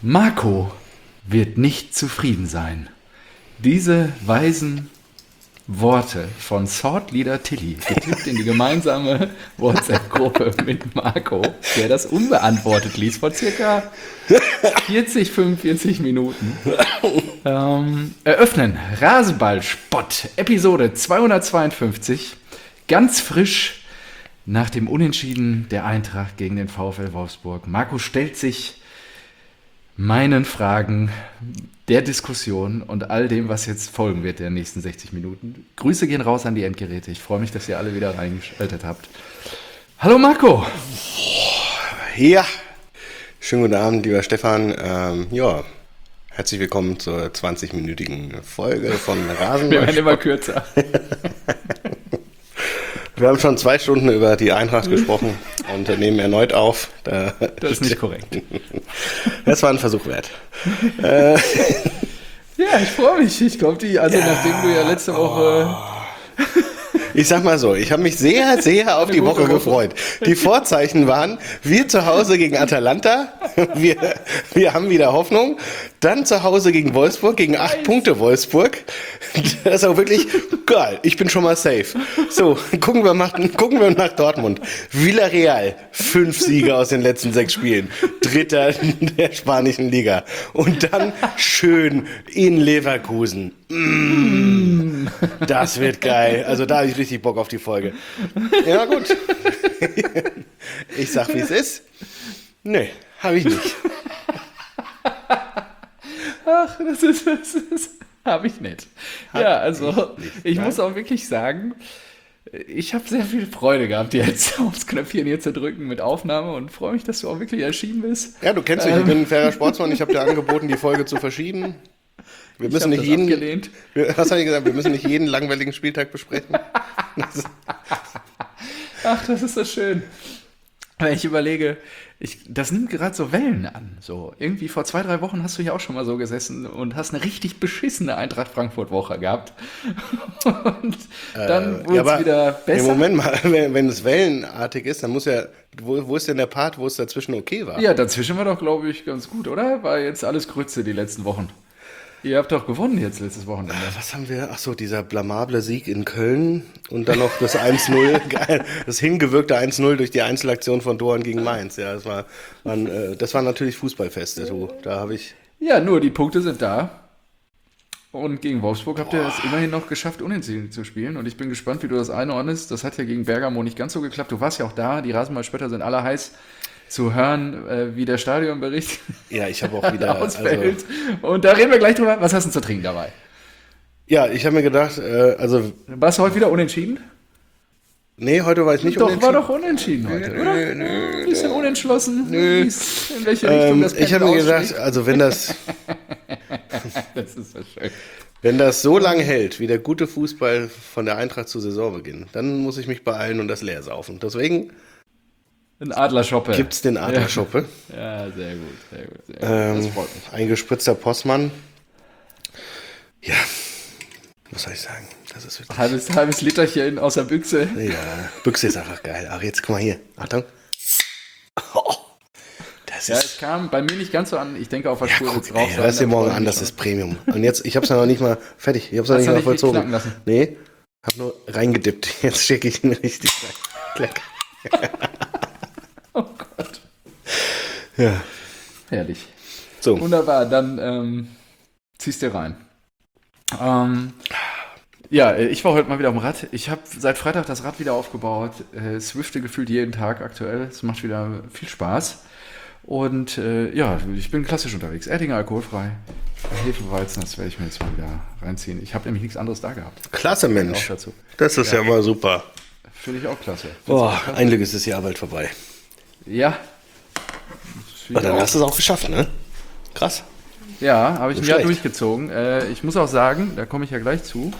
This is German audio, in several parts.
Marco wird nicht zufrieden sein. Diese weisen Worte von Thought Leader Tilly, getippt in die gemeinsame WhatsApp-Gruppe mit Marco, der das unbeantwortet ließ vor circa 45 Minuten. Eröffnen Rasenball-Spott, Episode 252, ganz frisch nach dem Unentschieden der Eintracht gegen den VfL Wolfsburg. Marco stellt sich meinen Fragen, der Diskussion und all dem, was jetzt folgen wird in den nächsten 60 Minuten. Grüße gehen raus an die Endgeräte. Ich freue mich, dass ihr alle wieder reingeschaltet habt. Hallo Marco! Ja, schönen guten Abend, lieber Stefan. Herzlich willkommen zur 20-minütigen Folge von Rasenball. Wir werden immer kürzer. Wir haben schon 2 Stunden über die Eintracht gesprochen und nehmen erneut auf. Das ist nicht korrekt. Das war ein Versuch wert. Ja, ich freue mich. Ich glaube, nachdem du ja letzte Woche... Ich sag mal so, ich habe mich sehr, sehr auf die Woche gefreut. Die Vorzeichen waren, wir zu Hause gegen Atalanta, wir haben wieder Hoffnung, dann zu Hause gegen Wolfsburg, gegen 8 Punkte Wolfsburg. Das ist auch wirklich geil, ich bin schon mal safe. So, gucken wir nach Dortmund. Villarreal, 5 Siege aus den letzten 6 Spielen. Dritter der spanischen Liga. Und dann schön in Leverkusen. Das wird geil. Also da habe ich richtig Bock auf die Folge. Ja gut. Ich sag, wie es ist. Nee, habe ich nicht. Ach, das ist habe ich nicht. Ja, also ich muss auch wirklich sagen, ich habe sehr viel Freude gehabt, jetzt aufs Knöpfchen hier zu drücken mit Aufnahme und freue mich, dass du auch wirklich erschienen bist. Ja, du kennst mich, ich bin ein fairer Sportsmann. Ich habe dir angeboten, die Folge zu verschieben. Wir müssen nicht jeden, abgelehnt. Was habe ich gesagt? Wir müssen nicht jeden langweiligen Spieltag besprechen. Ach, das ist so schön. Wenn ich überlege, das nimmt gerade so Wellen an. So, irgendwie vor 2-3 Wochen hast du ja auch schon mal so gesessen und hast eine richtig beschissene Eintracht-Frankfurt-Woche gehabt. Und dann wurde es wieder besser. Ja, Moment mal, wenn es wellenartig ist, dann muss ja, wo ist denn der Part, wo es dazwischen okay war? Ja, dazwischen war doch, glaube ich, ganz gut, oder? War jetzt alles Grütze die letzten Wochen. Ihr habt doch gewonnen jetzt letztes Wochenende. Was haben wir? Achso, dieser blamable Sieg in Köln und dann noch das 1-0, das hingewirkte 1-0 durch die Einzelaktion von Doan gegen Mainz. Ja, das waren natürlich Fußballfeste. Da habe ich... Ja, nur die Punkte sind da. Und gegen Wolfsburg habt ihr es immerhin noch geschafft, unentschieden zu spielen. Und ich bin gespannt, wie du das einordnest. Das hat ja gegen Bergamo nicht ganz so geklappt. Du warst ja auch da. Die Rasenballspötter sind alle heiß zu hören, wie der Stadionbericht ich habe auch wieder ausfällt. Und da reden wir gleich drüber. Was hast du zu trinken dabei? Ja, ich habe mir gedacht, Warst du heute wieder unentschieden? Nee, heute war ich nicht unentschieden. War doch unentschieden heute, oder? Ein bisschen unentschlossen. In welche Richtung das Ich habe mir gedacht, also wenn das... Das ist so schön. Wenn das so lang hält, wie der gute Fußball von der Eintracht zu Saisonbeginn, dann muss ich mich beeilen und das leer saufen. Deswegen... Ein Adlerschoppe. Gibt's den Adlerschoppe? Ja, sehr gut. Das freut mich. Ein gespritzter Postmann. Ja, was soll ich sagen? Das ist wirklich... Halbes Literchen aus der Büchse. Ja, Büchse ist einfach geil. Ach, jetzt guck mal hier. Achtung. Oh, es kam bei mir nicht ganz so an. Ich denke, auf der Spur wird es drauf sein. Hörst dir morgen an, das ist Premium. Und jetzt, ich hab's ja noch nicht mal fertig. Ich hab's noch nicht mal vollzogen. Lassen. Nee, hab nur reingedippt. Jetzt schicke ich ihn richtig rein. Oh Gott. Ja. Herrlich. So. Wunderbar, dann ziehst du rein. Ich war heute mal wieder auf dem Rad. Ich habe seit Freitag das Rad wieder aufgebaut. Swifte gefühlt jeden Tag aktuell. Es macht wieder viel Spaß. Und ich bin klassisch unterwegs. Erdinger alkoholfrei. Hefeweizen, das werde ich mir jetzt mal wieder reinziehen. Ich habe nämlich nichts anderes da gehabt. Klasse, Mensch. Das ist ja mal super. Finde ich auch klasse. Ein Glück ist das Jahr bald vorbei. Ja. Aber dann hast du es auch geschafft, ne? Krass. Ja, habe ich ein Jahr durchgezogen. Ich muss auch sagen, da komme ich ja gleich zu.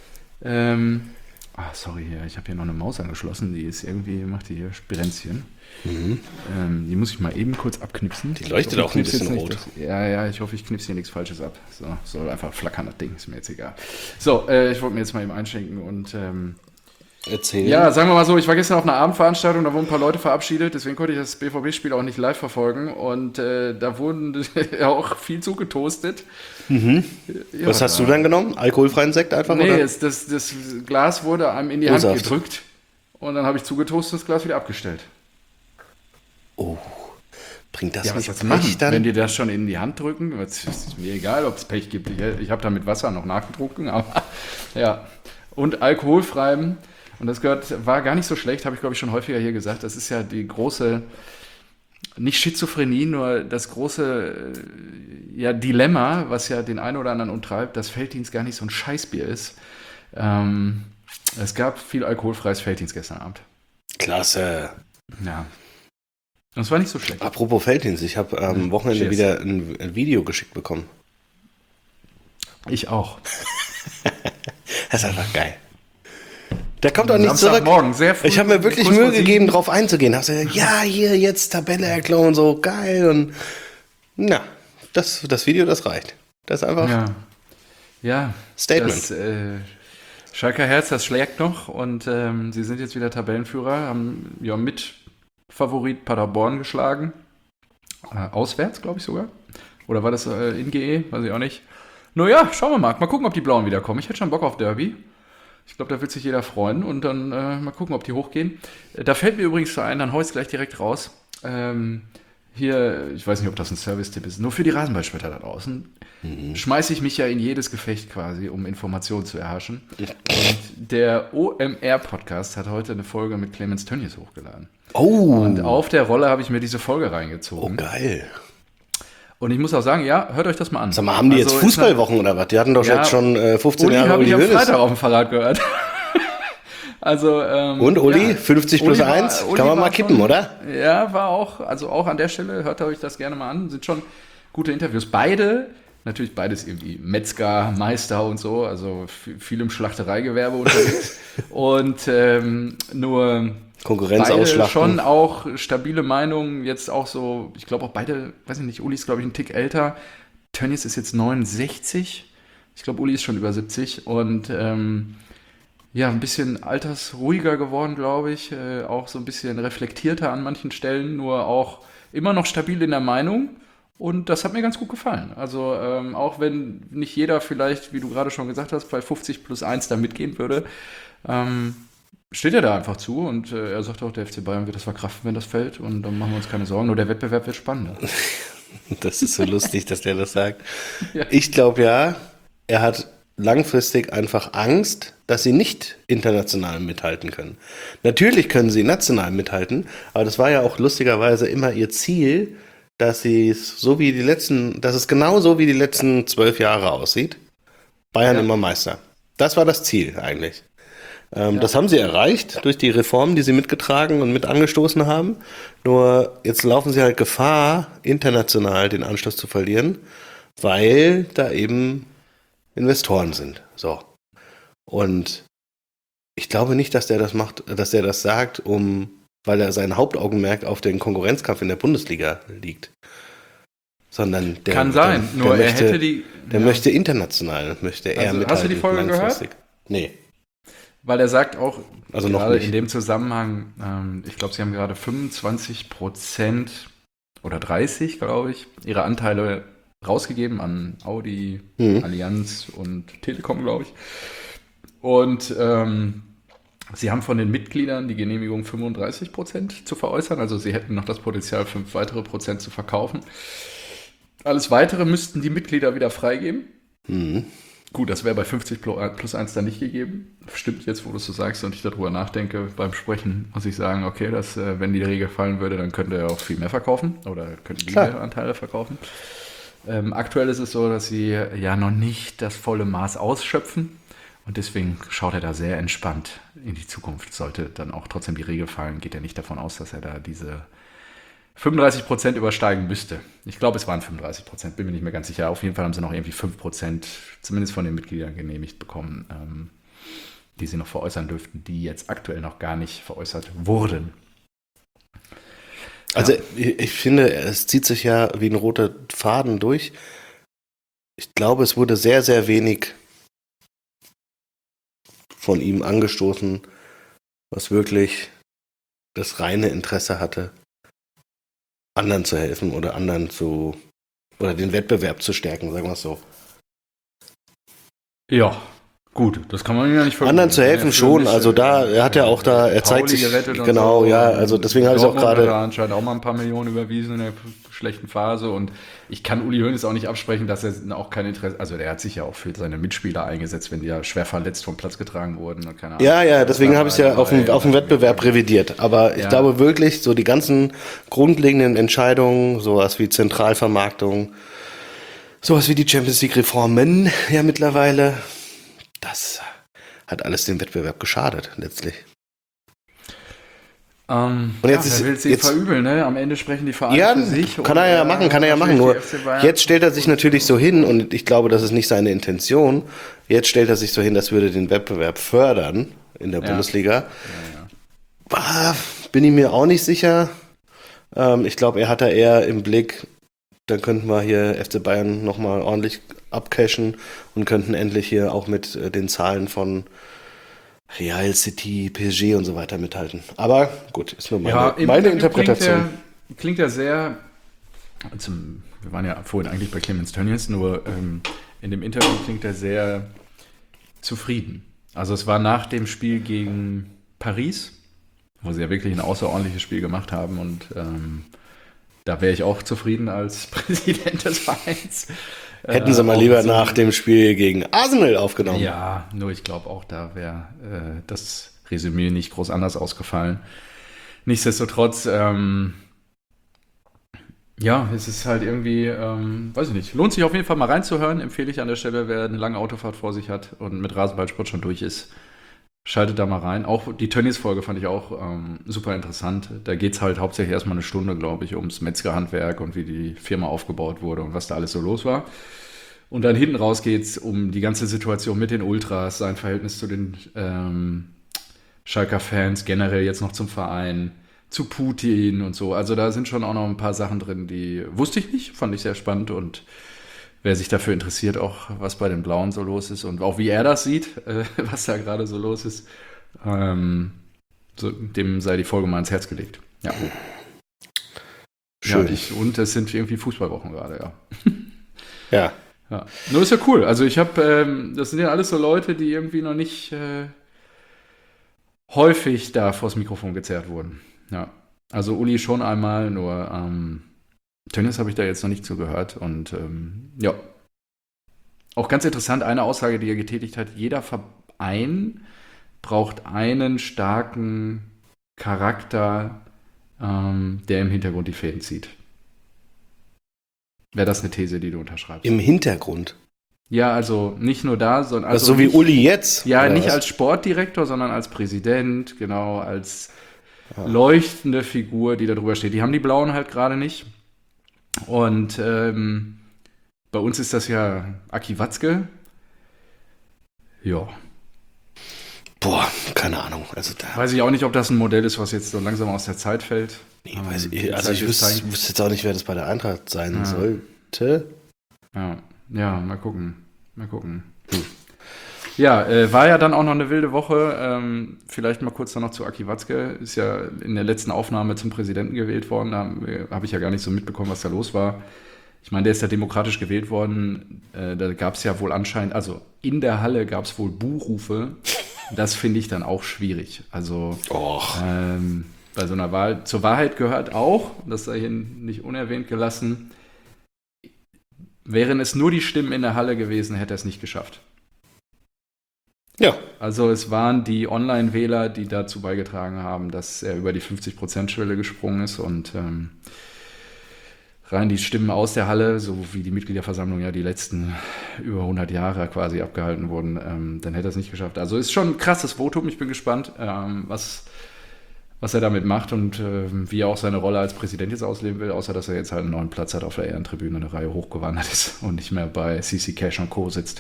Sorry, ich habe hier noch eine Maus angeschlossen. Die ist irgendwie, macht die hier Spirenzchen. Die muss ich mal eben kurz abknipsen. Die leuchtet auch ein bisschen rot. Ich hoffe, ich knipse hier nichts Falsches ab. So, soll einfach flackern, das Ding, ist mir jetzt egal. So, ich wollte mir jetzt mal eben einschenken und erzählen. Ja, sagen wir mal so, ich war gestern auf einer Abendveranstaltung, da wurden ein paar Leute verabschiedet, deswegen konnte ich das BVB-Spiel auch nicht live verfolgen und da wurden auch viel zugetoastet. Ja, Was hast du dann genommen? Alkoholfreien Sekt einfach, Nee, oder? das Glas wurde einem in die Hand O-Saft. gedrückt und dann habe ich zugetoastet, das Glas wieder abgestellt. Oh, bringt das Ja, was nicht sollst du machen? Pech dann? Wenn die das schon in die Hand drücken, es ist mir egal, ob es Pech gibt. Ich habe da mit Wasser noch nachgetrunken, aber ja. Und alkoholfreiem, und das war gar nicht so schlecht, habe ich glaube ich schon häufiger hier gesagt. Das ist ja die große, nicht Schizophrenie, nur das große Dilemma, was ja den einen oder anderen umtreibt, dass Veltins gar nicht so ein Scheißbier ist. Es gab viel alkoholfreies Veltins gestern Abend. Klasse. Ja. Und es war nicht so schlecht. Apropos Felddienst, ich habe am Wochenende Cheers. wieder ein Video geschickt bekommen. Ich auch. Das ist einfach geil. Der kommt auch nicht zurück. Samstagmorgen, sehr früh. Ich habe mir wirklich kurz Mühe vor 7. gegeben, drauf einzugehen. Hast du gesagt, ja, hier jetzt Tabelle erklären und so, geil. Und na, das Video, das reicht. Das ist einfach Ja, Statement. Das Schalker Herz, das schlägt noch und sie sind jetzt wieder Tabellenführer, haben ja mit Favorit Paderborn geschlagen. Auswärts, glaube ich sogar. Oder war das in GE? Weiß ich auch nicht. Nur ja, schauen wir mal. Mal gucken, ob die Blauen wiederkommen. Ich hätte schon Bock auf Derby. Ich glaube, da wird sich jeder freuen und dann mal gucken, ob die hochgehen. Da fällt mir übrigens so ein, dann hau ich es gleich direkt raus. Hier, ich weiß nicht, ob das ein Service-Tipp ist, nur für die Rasenballspötter da draußen, schmeiße ich mich ja in jedes Gefecht quasi, um Informationen zu erhaschen. Und der OMR-Podcast hat heute eine Folge mit Clemens Tönnies hochgeladen. Oh, Und auf der Rolle habe ich mir diese Folge oh, reingezogen. geil. Und ich muss auch sagen, ja, hört euch das mal an. Sag mal, haben die jetzt Also, Fußballwochen oder was? Die hatten doch Ja, jetzt schon 15 Uli Jahre habe über ich die am Höhe. Freitag auf dem Fahrrad gehört. Also, Und Uli, 50 plus Uli 1, Uli kann man war mal kippen, schon, oder? Ja, war auch, also auch an der Stelle, hört euch das gerne mal an, sind schon gute Interviews. Beide, natürlich beides irgendwie Metzger, Meister und so, also viel im Schlachtereigewerbe unterwegs. Und nur Konkurrenz beide ausschlachten. schon auch stabile Meinungen, jetzt auch so, ich glaube auch beide, weiß ich nicht, Uli ist glaube ich ein Tick älter, Tönnies ist jetzt 69, ich glaube Uli ist schon über 70 und ja, ein bisschen altersruhiger geworden, glaube ich, auch so ein bisschen reflektierter an manchen Stellen, nur auch immer noch stabil in der Meinung und das hat mir ganz gut gefallen. Also auch wenn nicht jeder vielleicht, wie du gerade schon gesagt hast, bei 50 plus 1 da mitgehen würde, steht er da einfach zu und er sagt auch, der FC Bayern wird das verkraften, wenn das fällt und dann machen wir uns keine Sorgen, nur der Wettbewerb wird spannender. Das ist so lustig, dass der das sagt. Ja. Ich glaube ja, er hat langfristig einfach Angst, dass sie nicht international mithalten können. Natürlich können sie national mithalten, aber das war ja auch lustigerweise immer ihr Ziel, dass es genau so wie die letzten 12 Jahre aussieht. Bayern Ja. immer Meister. Das war das Ziel eigentlich. Das haben sie erreicht durch die Reformen, die sie mitgetragen und mit angestoßen haben. Nur jetzt laufen sie halt Gefahr, international den Anschluss zu verlieren, weil da eben Investoren sind. So. Und ich glaube nicht, dass der das macht, dass der das sagt, weil er sein Hauptaugenmerk auf den Konkurrenzkampf in der Bundesliga liegt. Sondern der Kann sein, der nur er möchte, hätte die... Der ja. möchte international, möchte er Also, mithalten. hast du die Folge langfristig. Nee. Weil er sagt auch, Also noch gerade nicht. in dem Zusammenhang, ich glaube, sie haben gerade 25% oder 30, glaube ich, ihre Anteile rausgegeben an Audi, Allianz und Telekom, glaube ich. Und sie haben von den Mitgliedern die Genehmigung, 35% zu veräußern. Also sie hätten noch das Potenzial, 5 weitere Prozent zu verkaufen. Alles Weitere müssten die Mitglieder wieder freigeben. Gut, das wäre bei 50 plus 1 dann nicht gegeben. Stimmt jetzt, wo du es so sagst und ich darüber nachdenke beim Sprechen, muss ich sagen, okay, wenn die Regel fallen würde, dann könnte er auch viel mehr verkaufen oder könnten die mehr Anteile verkaufen. Aktuell ist es so, dass sie ja noch nicht das volle Maß ausschöpfen und deswegen schaut er da sehr entspannt in die Zukunft. Sollte dann auch trotzdem die Regel fallen, geht er nicht davon aus, dass er da diese 35% übersteigen müsste. Ich glaube, es waren 35%, bin mir nicht mehr ganz sicher. Auf jeden Fall haben sie noch irgendwie 5%, zumindest von den Mitgliedern genehmigt bekommen, die sie noch veräußern dürften, die jetzt aktuell noch gar nicht veräußert wurden. Also ich finde, es zieht sich ja wie ein roter Faden durch. Ich glaube, es wurde sehr, sehr wenig von ihm angestoßen, was wirklich das reine Interesse hatte, anderen zu helfen oder oder den Wettbewerb zu stärken, sagen wir es so. Ja, gut, das kann man ja nicht verüben. Anderen zu helfen schon, also er hat ja auch da, er zeigt sich, genau, so. Ja, also deswegen habe ich auch Dortmund hat gerade, da anscheinend auch mal ein paar Millionen überwiesen in der schlechten Phase und ich kann Uli Hoeneß auch nicht absprechen, dass er auch kein Interesse, also der hat sich ja auch für seine Mitspieler eingesetzt, wenn die ja schwer verletzt vom Platz getragen wurden und keine Ahnung. ja, deswegen habe ich es ja auf dem Wettbewerb revidiert, aber ich glaube wirklich, so die ganzen grundlegenden Entscheidungen, sowas wie Zentralvermarktung, sowas wie die Champions League Reformen ja mittlerweile, das hat alles dem Wettbewerb geschadet, letztlich. Und jetzt will sie verübeln, ne? Am Ende sprechen die Vereine für sich. Kann er ja machen. Nur jetzt stellt er sich natürlich so hin, und ich glaube, das ist nicht seine Intention. Jetzt stellt er sich so hin, das würde den Wettbewerb fördern in der Bundesliga. Bin ich mir auch nicht sicher. Ich glaube, er hat da eher im Blick, dann könnten wir hier FC Bayern nochmal ordentlich abcashen und könnten endlich hier auch mit den Zahlen von Real, City, PSG und so weiter mithalten. Aber gut, ist nur meine Interpretation. Klingt ja sehr, wir waren ja vorhin eigentlich bei Clemens Tönnies, nur in dem Interview klingt er sehr zufrieden. Also es war nach dem Spiel gegen Paris, wo sie ja wirklich ein außerordentliches Spiel gemacht haben und da wäre ich auch zufrieden als Präsident des Vereins. Hätten sie mal lieber nach dem Spiel gegen Arsenal aufgenommen. Ja, nur ich glaube auch, da wäre das Resümee nicht groß anders ausgefallen. Nichtsdestotrotz, es ist halt irgendwie, weiß ich nicht, lohnt sich auf jeden Fall mal reinzuhören, empfehle ich an der Stelle, wer eine lange Autofahrt vor sich hat und mit Rasenballsport schon durch ist. Schaltet da mal rein. Auch die Tönnies-Folge fand ich auch super interessant. Da geht es halt hauptsächlich erstmal eine Stunde, glaube ich, ums Metzgerhandwerk und wie die Firma aufgebaut wurde und was da alles so los war. Und dann hinten raus geht es um die ganze Situation mit den Ultras, sein Verhältnis zu den Schalker Fans, generell jetzt noch zum Verein, zu Putin und so. Also da sind schon auch noch ein paar Sachen drin, die wusste ich nicht, fand ich sehr spannend und wer sich dafür interessiert, auch was bei den Blauen so los ist und auch wie er das sieht, was da gerade so los ist, dem sei die Folge mal ins Herz gelegt. Ja. Schön. Und es sind irgendwie Fußballwochen gerade, Ja. Ja. Nur ist ja cool. Also ich habe, das sind ja alles so Leute, die irgendwie noch nicht häufig da vors Mikrofon gezerrt wurden. Ja. Also Uli schon einmal, nur Tönnies habe ich da jetzt noch nicht zugehört und auch ganz interessant, eine Aussage, die er getätigt hat, jeder Verein braucht einen starken Charakter, der im Hintergrund die Fäden zieht. Wäre das eine These, die du unterschreibst? Im Hintergrund? Ja, also nicht nur da, sondern... Also so wie Uli jetzt? Ja, nicht als Sportdirektor, sondern als Präsident, genau, als leuchtende Figur, die da drüber steht. Die haben die Blauen halt gerade nicht. Und bei uns ist das ja Aki Watzke. Ja. Boah, keine Ahnung. Also da weiß ich auch nicht, ob das ein Modell ist, was jetzt so langsam aus der Zeit fällt. Nee, ich wüsste jetzt auch nicht, wer das bei der Eintracht sein sollte. Ja, mal gucken. Ja, war ja dann auch noch eine wilde Woche. Vielleicht mal kurz dann noch zu Aki Watzke. Ist ja in der letzten Aufnahme zum Präsidenten gewählt worden. Da habe ich ja gar nicht so mitbekommen, was da los war. Ich meine, der ist ja demokratisch gewählt worden. Da gab es ja wohl anscheinend, also in der Halle gab es wohl Buhrufe. Das finde ich dann auch schwierig. Also bei so einer Wahl, zur Wahrheit gehört auch, das sei hier nicht unerwähnt gelassen, wären es nur die Stimmen in der Halle gewesen, hätte er es nicht geschafft. Ja. Also es waren die Online-Wähler, die dazu beigetragen haben, dass er über die 50%-Schwelle gesprungen ist und rein die Stimmen aus der Halle, so wie die Mitgliederversammlung ja die letzten über 100 Jahre quasi abgehalten wurden, dann hätte er es nicht geschafft. Also ist schon ein krasses Votum. Ich bin gespannt, was er damit macht und wie er auch seine Rolle als Präsident jetzt ausleben will, außer dass er jetzt halt einen neuen Platz hat auf der Ehrentribüne, eine Reihe hochgewandert ist und nicht mehr bei CC Cash und Co. sitzt.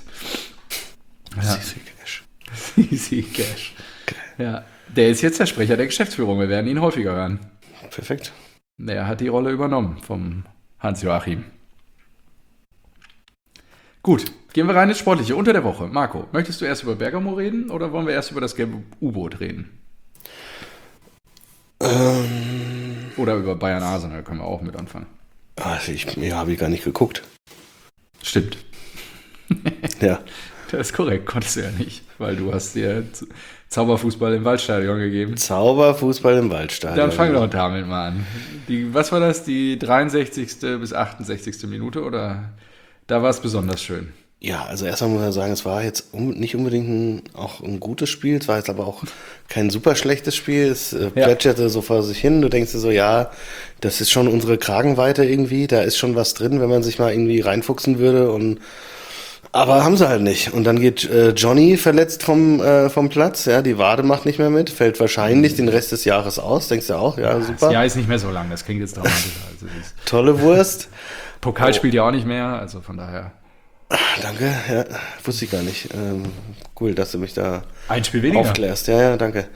CC Cash. Okay. Ja, der ist jetzt der Sprecher der Geschäftsführung. Wir werden ihn häufiger hören. Perfekt. Er hat die Rolle übernommen vom Hans-Joachim. Gut, gehen wir rein ins Sportliche. Unter der Woche. Marco, möchtest du erst über Bergamo reden oder wollen wir erst über das gelbe U-Boot reden? Oder über Bayern Arsenal können wir auch mit anfangen. Also habe ich gar nicht geguckt. Stimmt. Ja. Das ist korrekt, konntest du ja nicht, weil du hast dir Zauberfußball im Waldstadion gegeben. Zauberfußball im Waldstadion. Dann fang doch damit mal an. Was war das, die 63. bis 68. Minute, oder da war es besonders schön? Ja, also erstmal muss man sagen, es war jetzt nicht unbedingt auch ein gutes Spiel, es war jetzt aber auch kein super schlechtes Spiel, es plätscherte so vor sich hin, du denkst dir so, ja, das ist schon unsere Kragenweite irgendwie, da ist schon was drin, wenn man sich mal irgendwie reinfuchsen würde, aber haben sie halt nicht. Und dann geht Johnny verletzt vom Platz, ja, die Wade macht nicht mehr mit, fällt wahrscheinlich den Rest des Jahres aus, denkst du auch, ja, super. Das Jahr ist nicht mehr so lang, das klingt jetzt dramatischer. Also Tolle Wurst. Pokal spielt ja auch nicht mehr, also von daher. Danke, ja, wusste ich gar nicht. Cool, dass du mich da Ein Spiel weniger. aufklärst. Ja, danke.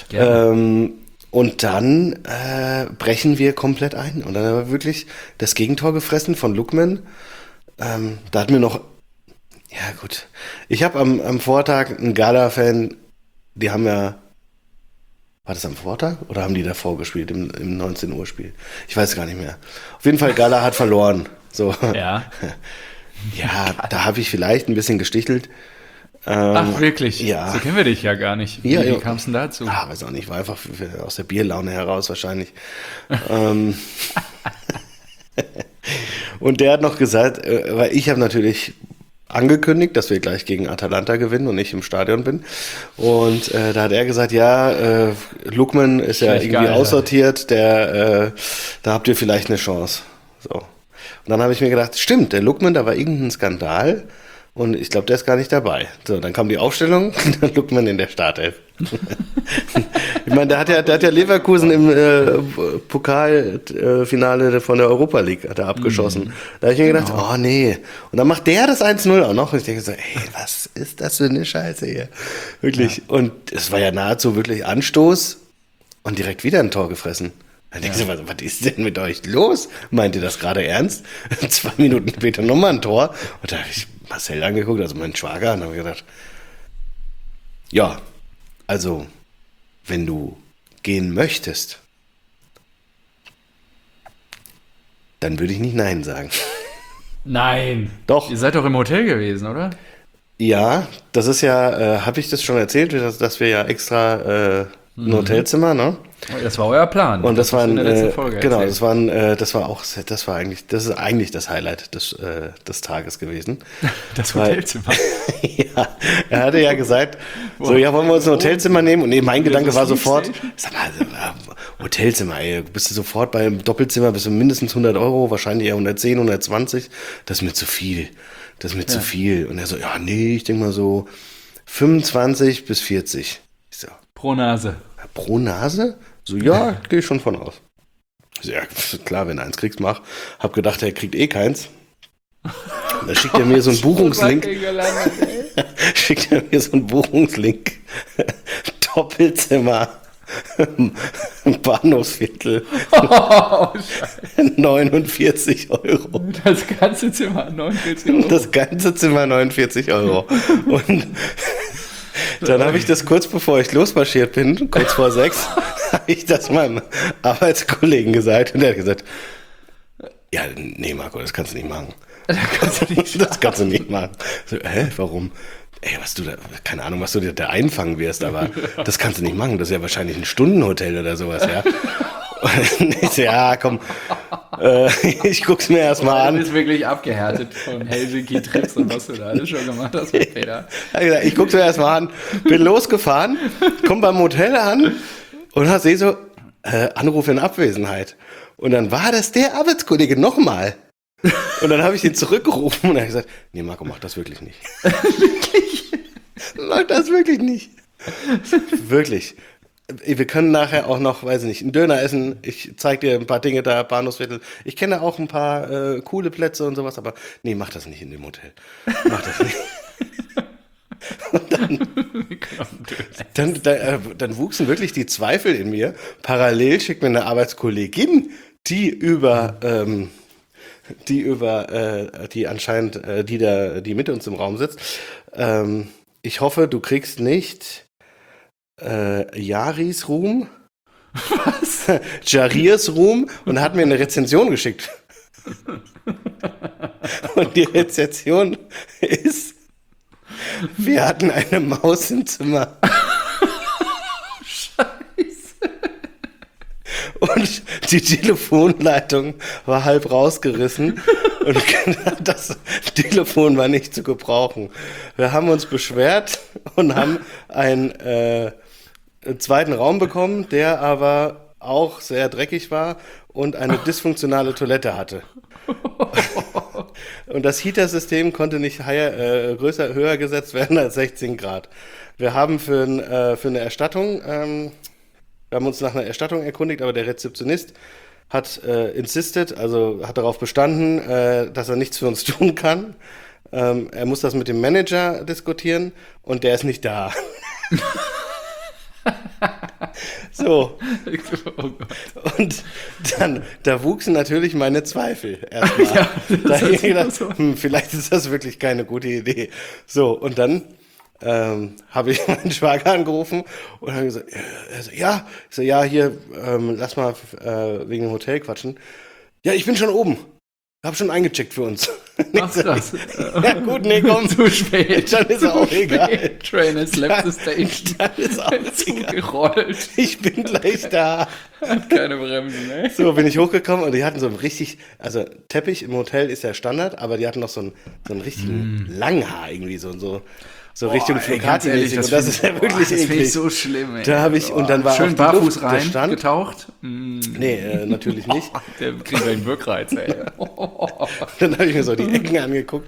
Und dann brechen wir komplett ein. Und dann haben wir wirklich das Gegentor gefressen von Lookman. Da hatten wir noch, ja gut, ich habe am Vortag einen Gala-Fan, die haben ja, war das am Vortag oder haben die davor gespielt, im 19 Uhr Spiel? Ich weiß gar nicht mehr. Auf jeden Fall, Gala hat verloren. So. Ja. Ja, da habe ich vielleicht ein bisschen gestichelt. Ach, wirklich? Ja. So kennen wir dich ja gar nicht. Ja, Wie ja. kam es denn dazu? Weiß auch nicht, war einfach aus der Bierlaune heraus wahrscheinlich. Und der hat noch gesagt, weil ich habe natürlich angekündigt, dass wir gleich gegen Atalanta gewinnen und ich im Stadion bin. Und da hat er gesagt, ja, Lookman ist ja Schlecht irgendwie gealtert. aussortiert, da habt ihr vielleicht eine Chance. So. Und dann habe ich mir gedacht, stimmt, der Lookman, da war irgendein Skandal und ich glaube, der ist gar nicht dabei. So, dann kam die Aufstellung, dann Lookman in der Startelf. Ich meine, der hat ja Leverkusen im Pokalfinale von der Europa League hat er abgeschossen. Da habe ich mir gedacht, oh nee. Und dann macht der das 1-0 auch noch. Und ich denke so, ey, was ist das für eine Scheiße hier? Wirklich. Ja. Und es war ja nahezu wirklich Anstoß und direkt wieder ein Tor gefressen. Dann denkst du, was ist denn mit euch los? Meint ihr das gerade ernst? 2 Minuten später nochmal ein Tor. Und da habe ich Marcel angeguckt, also meinen Schwager, und habe gedacht, ja, also, wenn du gehen möchtest, dann würde ich nicht Nein sagen. Nein. Doch. Ihr seid doch im Hotel gewesen, oder? Ja, das ist ja, habe ich das schon erzählt, dass wir ja extra ein Hotelzimmer, ne? Das war euer Plan. Und das war in der letzten Folge genau, erzählt. das ist eigentlich das Highlight des Tages gewesen. Das Hotelzimmer. Ja, er hatte ja gesagt, so, ja, wollen wir uns ein Hotelzimmer nehmen? Und nee, mein Gedanke war sofort, sag mal, Hotelzimmer, ey, bist du sofort beim Doppelzimmer, bist du mindestens 100 Euro, wahrscheinlich eher 110, 120, das ist mir zu viel. Zu viel. Und er so, ja, nee, ich denke mal so 25 bis 40. Ich so, pro Nase. Pro Nase? So, ja, gehe ich schon von aus. So, ja, klar, wenn du eins kriegst, mach. Hab gedacht, er kriegt eh keins. Da schickt er mir so einen Buchungslink. Doppelzimmer. Bahnhofsviertel. 49 Euro. Das ganze Zimmer 49 Euro. Das ganze Zimmer 49 Euro. Und dann habe ich das kurz bevor ich losmarschiert bin, kurz vor 6, habe ich das meinem Arbeitskollegen gesagt. Und der hat gesagt, ja, nee, Marco, das kannst du nicht machen. Das kannst du nicht machen. So, warum? Ey, keine Ahnung, was du da einfangen wirst, aber das kannst du nicht machen. Das ist ja wahrscheinlich ein Stundenhotel oder sowas, ja. Und ich so, ja, komm, ich guck's mir erstmal an. Du bist wirklich abgehärtet von Helsinki-Trips und was du da alles schon gemacht hast mit Peter. Ich guck's mir erstmal an, bin losgefahren, komm beim Hotel an und sehe so, Anruf in Abwesenheit. Und dann war das der Arbeitskollege nochmal. Und dann habe ich ihn zurückgerufen und er hat gesagt, nee, Marco, mach das wirklich nicht. Wirklich? Mach das wirklich nicht. Wirklich. Wir können nachher auch noch, weiß ich nicht, einen Döner essen. Ich zeig dir ein paar Dinge da, Bahnhofsviertel. Ich kenne auch ein paar coole Plätze und sowas, aber nee, mach das nicht in dem Hotel. Mach das nicht. Und dann wuchsen wirklich die Zweifel in mir. Parallel schickt mir eine Arbeitskollegin, die mit uns im Raum sitzt. Ich hoffe, du kriegst nicht Yaris Ruhm. Was? Jarirs Room und hat mir eine Rezension geschickt. Und die Rezension ist, wir hatten eine Maus im Zimmer. Und die Telefonleitung war halb rausgerissen und das Telefon war nicht zu gebrauchen. Wir haben uns beschwert und haben einen zweiten Raum bekommen, der aber auch sehr dreckig war und eine dysfunktionale Toilette hatte. Und das Heater-System konnte nicht höher gesetzt werden als 16 Grad. Wir haben für eine Erstattung, wir haben uns nach einer Erstattung erkundigt, aber der Rezeptionist hat hat darauf bestanden, dass er nichts für uns tun kann. Er muss das mit dem Manager diskutieren und der ist nicht da. So. Und dann, da wuchsen natürlich meine Zweifel erstmal. Ja, da habe ich gedacht, so. Vielleicht ist das wirklich keine gute Idee. So, und dann habe ich meinen Schwager angerufen und habe gesagt, hier, lass mal wegen dem Hotel quatschen. Ja, ich bin schon oben. Hab schon eingecheckt für uns. Ach, das. Ja gut, nee, komm. Zu spät. Dann ist auch egal. Train has left the stage. Dann ist auch zugerollt. Ich bin gleich da. Hat keine Bremsen, ne? So, bin ich hochgekommen und die hatten so ein richtig, also Teppich im Hotel ist ja Standard, aber die hatten noch so einen richtigen Langhaar irgendwie, so Richtung Flocati-mäßig. Und das ist ja wirklich eklig. Das finde ich so schlimm, ey. Da habe ich, und dann war schön auch die barfuß Luft, rein, getaucht? Nee, natürlich nicht. Der kriegt einen Wirkreiz, ey. Dann habe ich mir so die Ecken angeguckt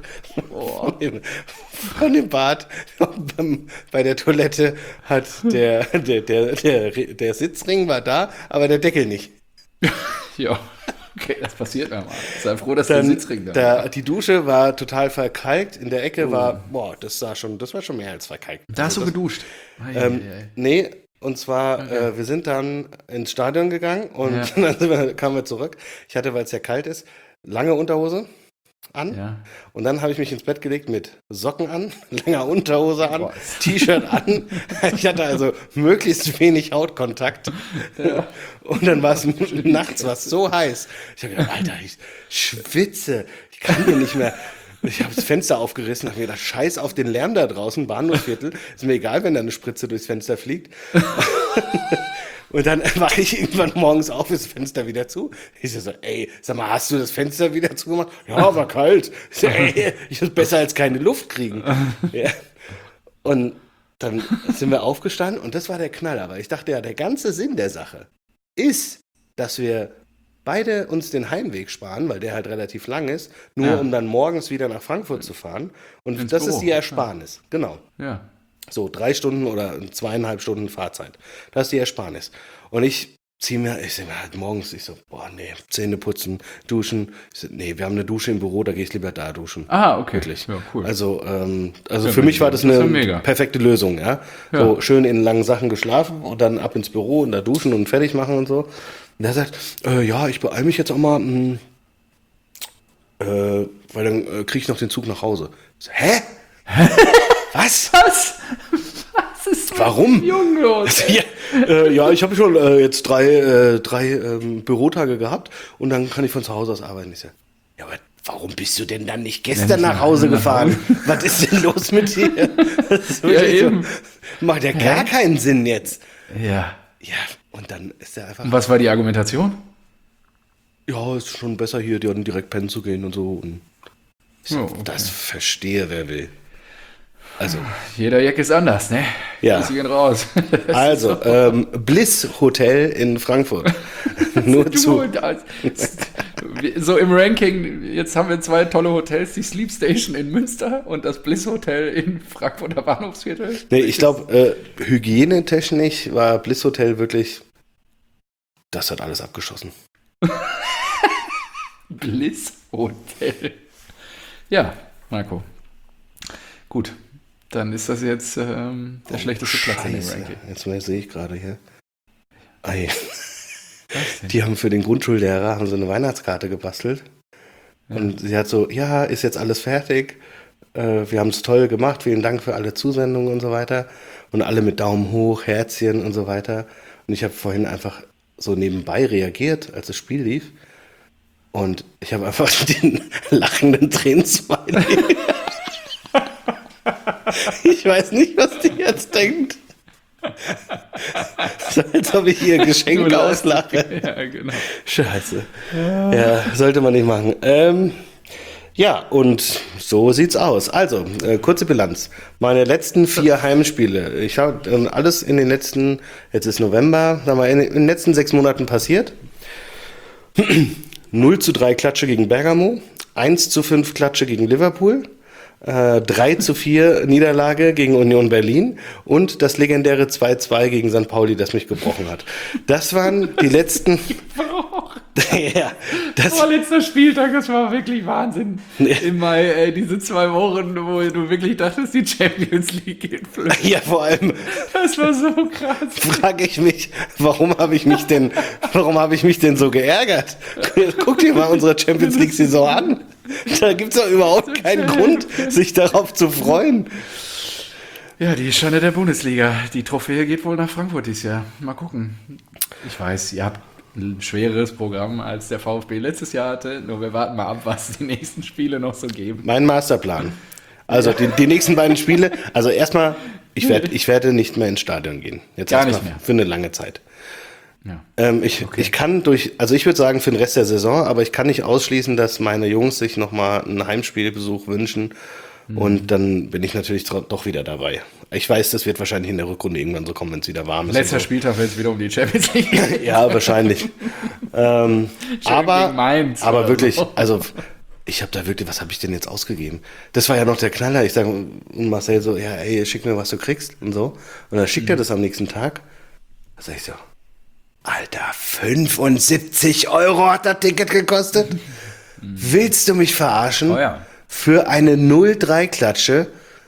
von dem Bad. Bei der Toilette hat der Sitzring war da, aber der Deckel nicht. Ja. Okay, das passiert mir mal. Sei froh, dass der Sitzring da war. Die Dusche war total verkalkt. In der Ecke das war schon mehr als verkalkt. Da hast du geduscht? Nee, und zwar, wir sind dann ins Stadion gegangen und dann kamen wir zurück. Ich hatte, weil es ja kalt ist, lange Unterhose an. Ja. Und dann habe ich mich ins Bett gelegt mit Socken an, langer Unterhose an, T-Shirt an. Ich hatte also möglichst wenig Hautkontakt. Ja. Und dann war es nachts so heiß. Ich habe gedacht, Alter, ich schwitze. Ich kann hier nicht mehr. Ich habe das Fenster aufgerissen und habe mir gedacht, scheiß auf den Lärm da draußen, Bahnhofsviertel. Ist mir egal, wenn da eine Spritze durchs Fenster fliegt. Und dann wache ich irgendwann morgens auf, ist das Fenster wieder zu. Ich so, ey, sag mal, hast du das Fenster wieder zugemacht? Ja, war kalt. Ich so, ey, ich muss besser als keine Luft kriegen. Ja. Und dann sind wir aufgestanden und das war der Knaller. Weil ich dachte ja, der ganze Sinn der Sache ist, dass wir beide uns den Heimweg sparen, weil der halt relativ lang ist, nur um dann morgens wieder nach Frankfurt zu fahren. Und das ist die Ersparnis. Genau. Ja. So 3 Stunden oder 2,5 Stunden Fahrzeit. Das ist die Ersparnis. Und ich sehe mir halt morgens, Zähne putzen, duschen. Ich so, nee, wir haben eine Dusche im Büro, da gehe ich lieber da duschen. Ah, okay. Wirklich. Ja, cool. Also für mich war das eine perfekte Lösung, ja. So schön in langen Sachen geschlafen und dann ab ins Büro und da duschen und fertig machen und so. Und der sagt, ich beeile mich jetzt auch mal, weil dann kriege ich noch den Zug nach Hause. Ich so, hä? Was? Was ist Warum? mit dem Jungen los? Ich habe schon jetzt drei Bürotage gehabt und dann kann ich von zu Hause aus arbeiten. Ich so, ja, aber warum bist du denn dann nicht gestern nach Hause gefahren? Was ist denn los mit dir? Das ist wirklich eben. So, macht ja gar keinen Sinn jetzt. Ja. Ja, und dann ist er einfach... Und was war die Argumentation? Ja, ist schon besser hier dann direkt pennen zu gehen und so. Und ich so, das verstehe, wer will. Also, jeder Jack ist anders, ne? Ja. Sie gehen raus. Also, Bliss Hotel in Frankfurt. So im Ranking, jetzt haben wir 2 tolle Hotels, die Sleep Station in Münster und das Bliss Hotel in Frankfurter Bahnhofsviertel. Nee, ich glaube, hygienetechnisch war Bliss Hotel wirklich, das hat alles abgeschossen. Bliss Hotel. Ja, Marco. Gut. Dann ist das jetzt der schlechteste Platz in dem Ranking. Jetzt sehe ich gerade hier. Ei. Die haben für den Grundschullehrer eine Weihnachtskarte gebastelt. Ja. Und sie hat so, ja, ist jetzt alles fertig. Wir haben es toll gemacht. Vielen Dank für alle Zusendungen und so weiter. Und alle mit Daumen hoch, Herzchen und so weiter. Und ich habe vorhin einfach so nebenbei reagiert, als das Spiel lief. Und ich habe einfach den lachenden Tränen-Smiley. Ich weiß nicht, was die jetzt denkt. So, als ob ich ihr Geschenk auslache. Ja, genau. Scheiße. Ja, sollte man nicht machen. Ja, und so sieht's aus. Also, kurze Bilanz. Meine letzten 4 Heimspiele. Ich habe alles in den letzten, jetzt ist November, sagen wir, in den letzten 6 Monaten passiert. 0:3 Klatsche gegen Bergamo, 1:5 Klatsche gegen Liverpool, 3:4 Niederlage gegen Union Berlin und das legendäre 2:2 gegen St. Pauli, das mich gebrochen hat. Das waren die letzten... Ja, das Vorletzter Spieltag, das war wirklich Wahnsinn. Im Mai, diese 2 Wochen, wo du wirklich dachtest, die Champions League geht flöten. Ja, vor allem Das war so krass. frage ich mich, warum habe ich mich denn so geärgert? Guck dir mal unsere Champions League Saison an. Da gibt es doch überhaupt keinen Grund, sich darauf zu freuen. Ja, die Schande der Bundesliga. Die Trophäe geht wohl nach Frankfurt dieses Jahr. Mal gucken. Ich weiß, ihr habt ein schwereres Programm als der VfB letztes Jahr hatte. Nur wir warten mal ab, was die nächsten Spiele noch so geben. Mein Masterplan. Also die nächsten beiden Spiele. Also erstmal, ich werde nicht mehr ins Stadion gehen. Jetzt Gar erstmal nicht mehr. für eine lange Zeit. Ja. Ich kann also ich würde sagen für den Rest der Saison, aber ich kann nicht ausschließen, dass meine Jungs sich nochmal einen Heimspielbesuch wünschen. Und dann bin ich natürlich doch wieder dabei. Ich weiß, das wird wahrscheinlich in der Rückrunde irgendwann so kommen, wenn es wieder warm ist. Letzter Spieltag wird es wieder um die Champions League. Ja, wahrscheinlich. gegen Mainz aber oder wirklich, so. also ich habe da wirklich, was habe ich denn jetzt ausgegeben? Das war ja noch der Knaller. Ich sage Marcel so, ja, ey, schick mir, was du kriegst und so. Und dann schickt er das am nächsten Tag. Da sag ich so, Alter, 75 € hat das Ticket gekostet? Willst du mich verarschen? Oh ja. Für eine 0:3-Klatsche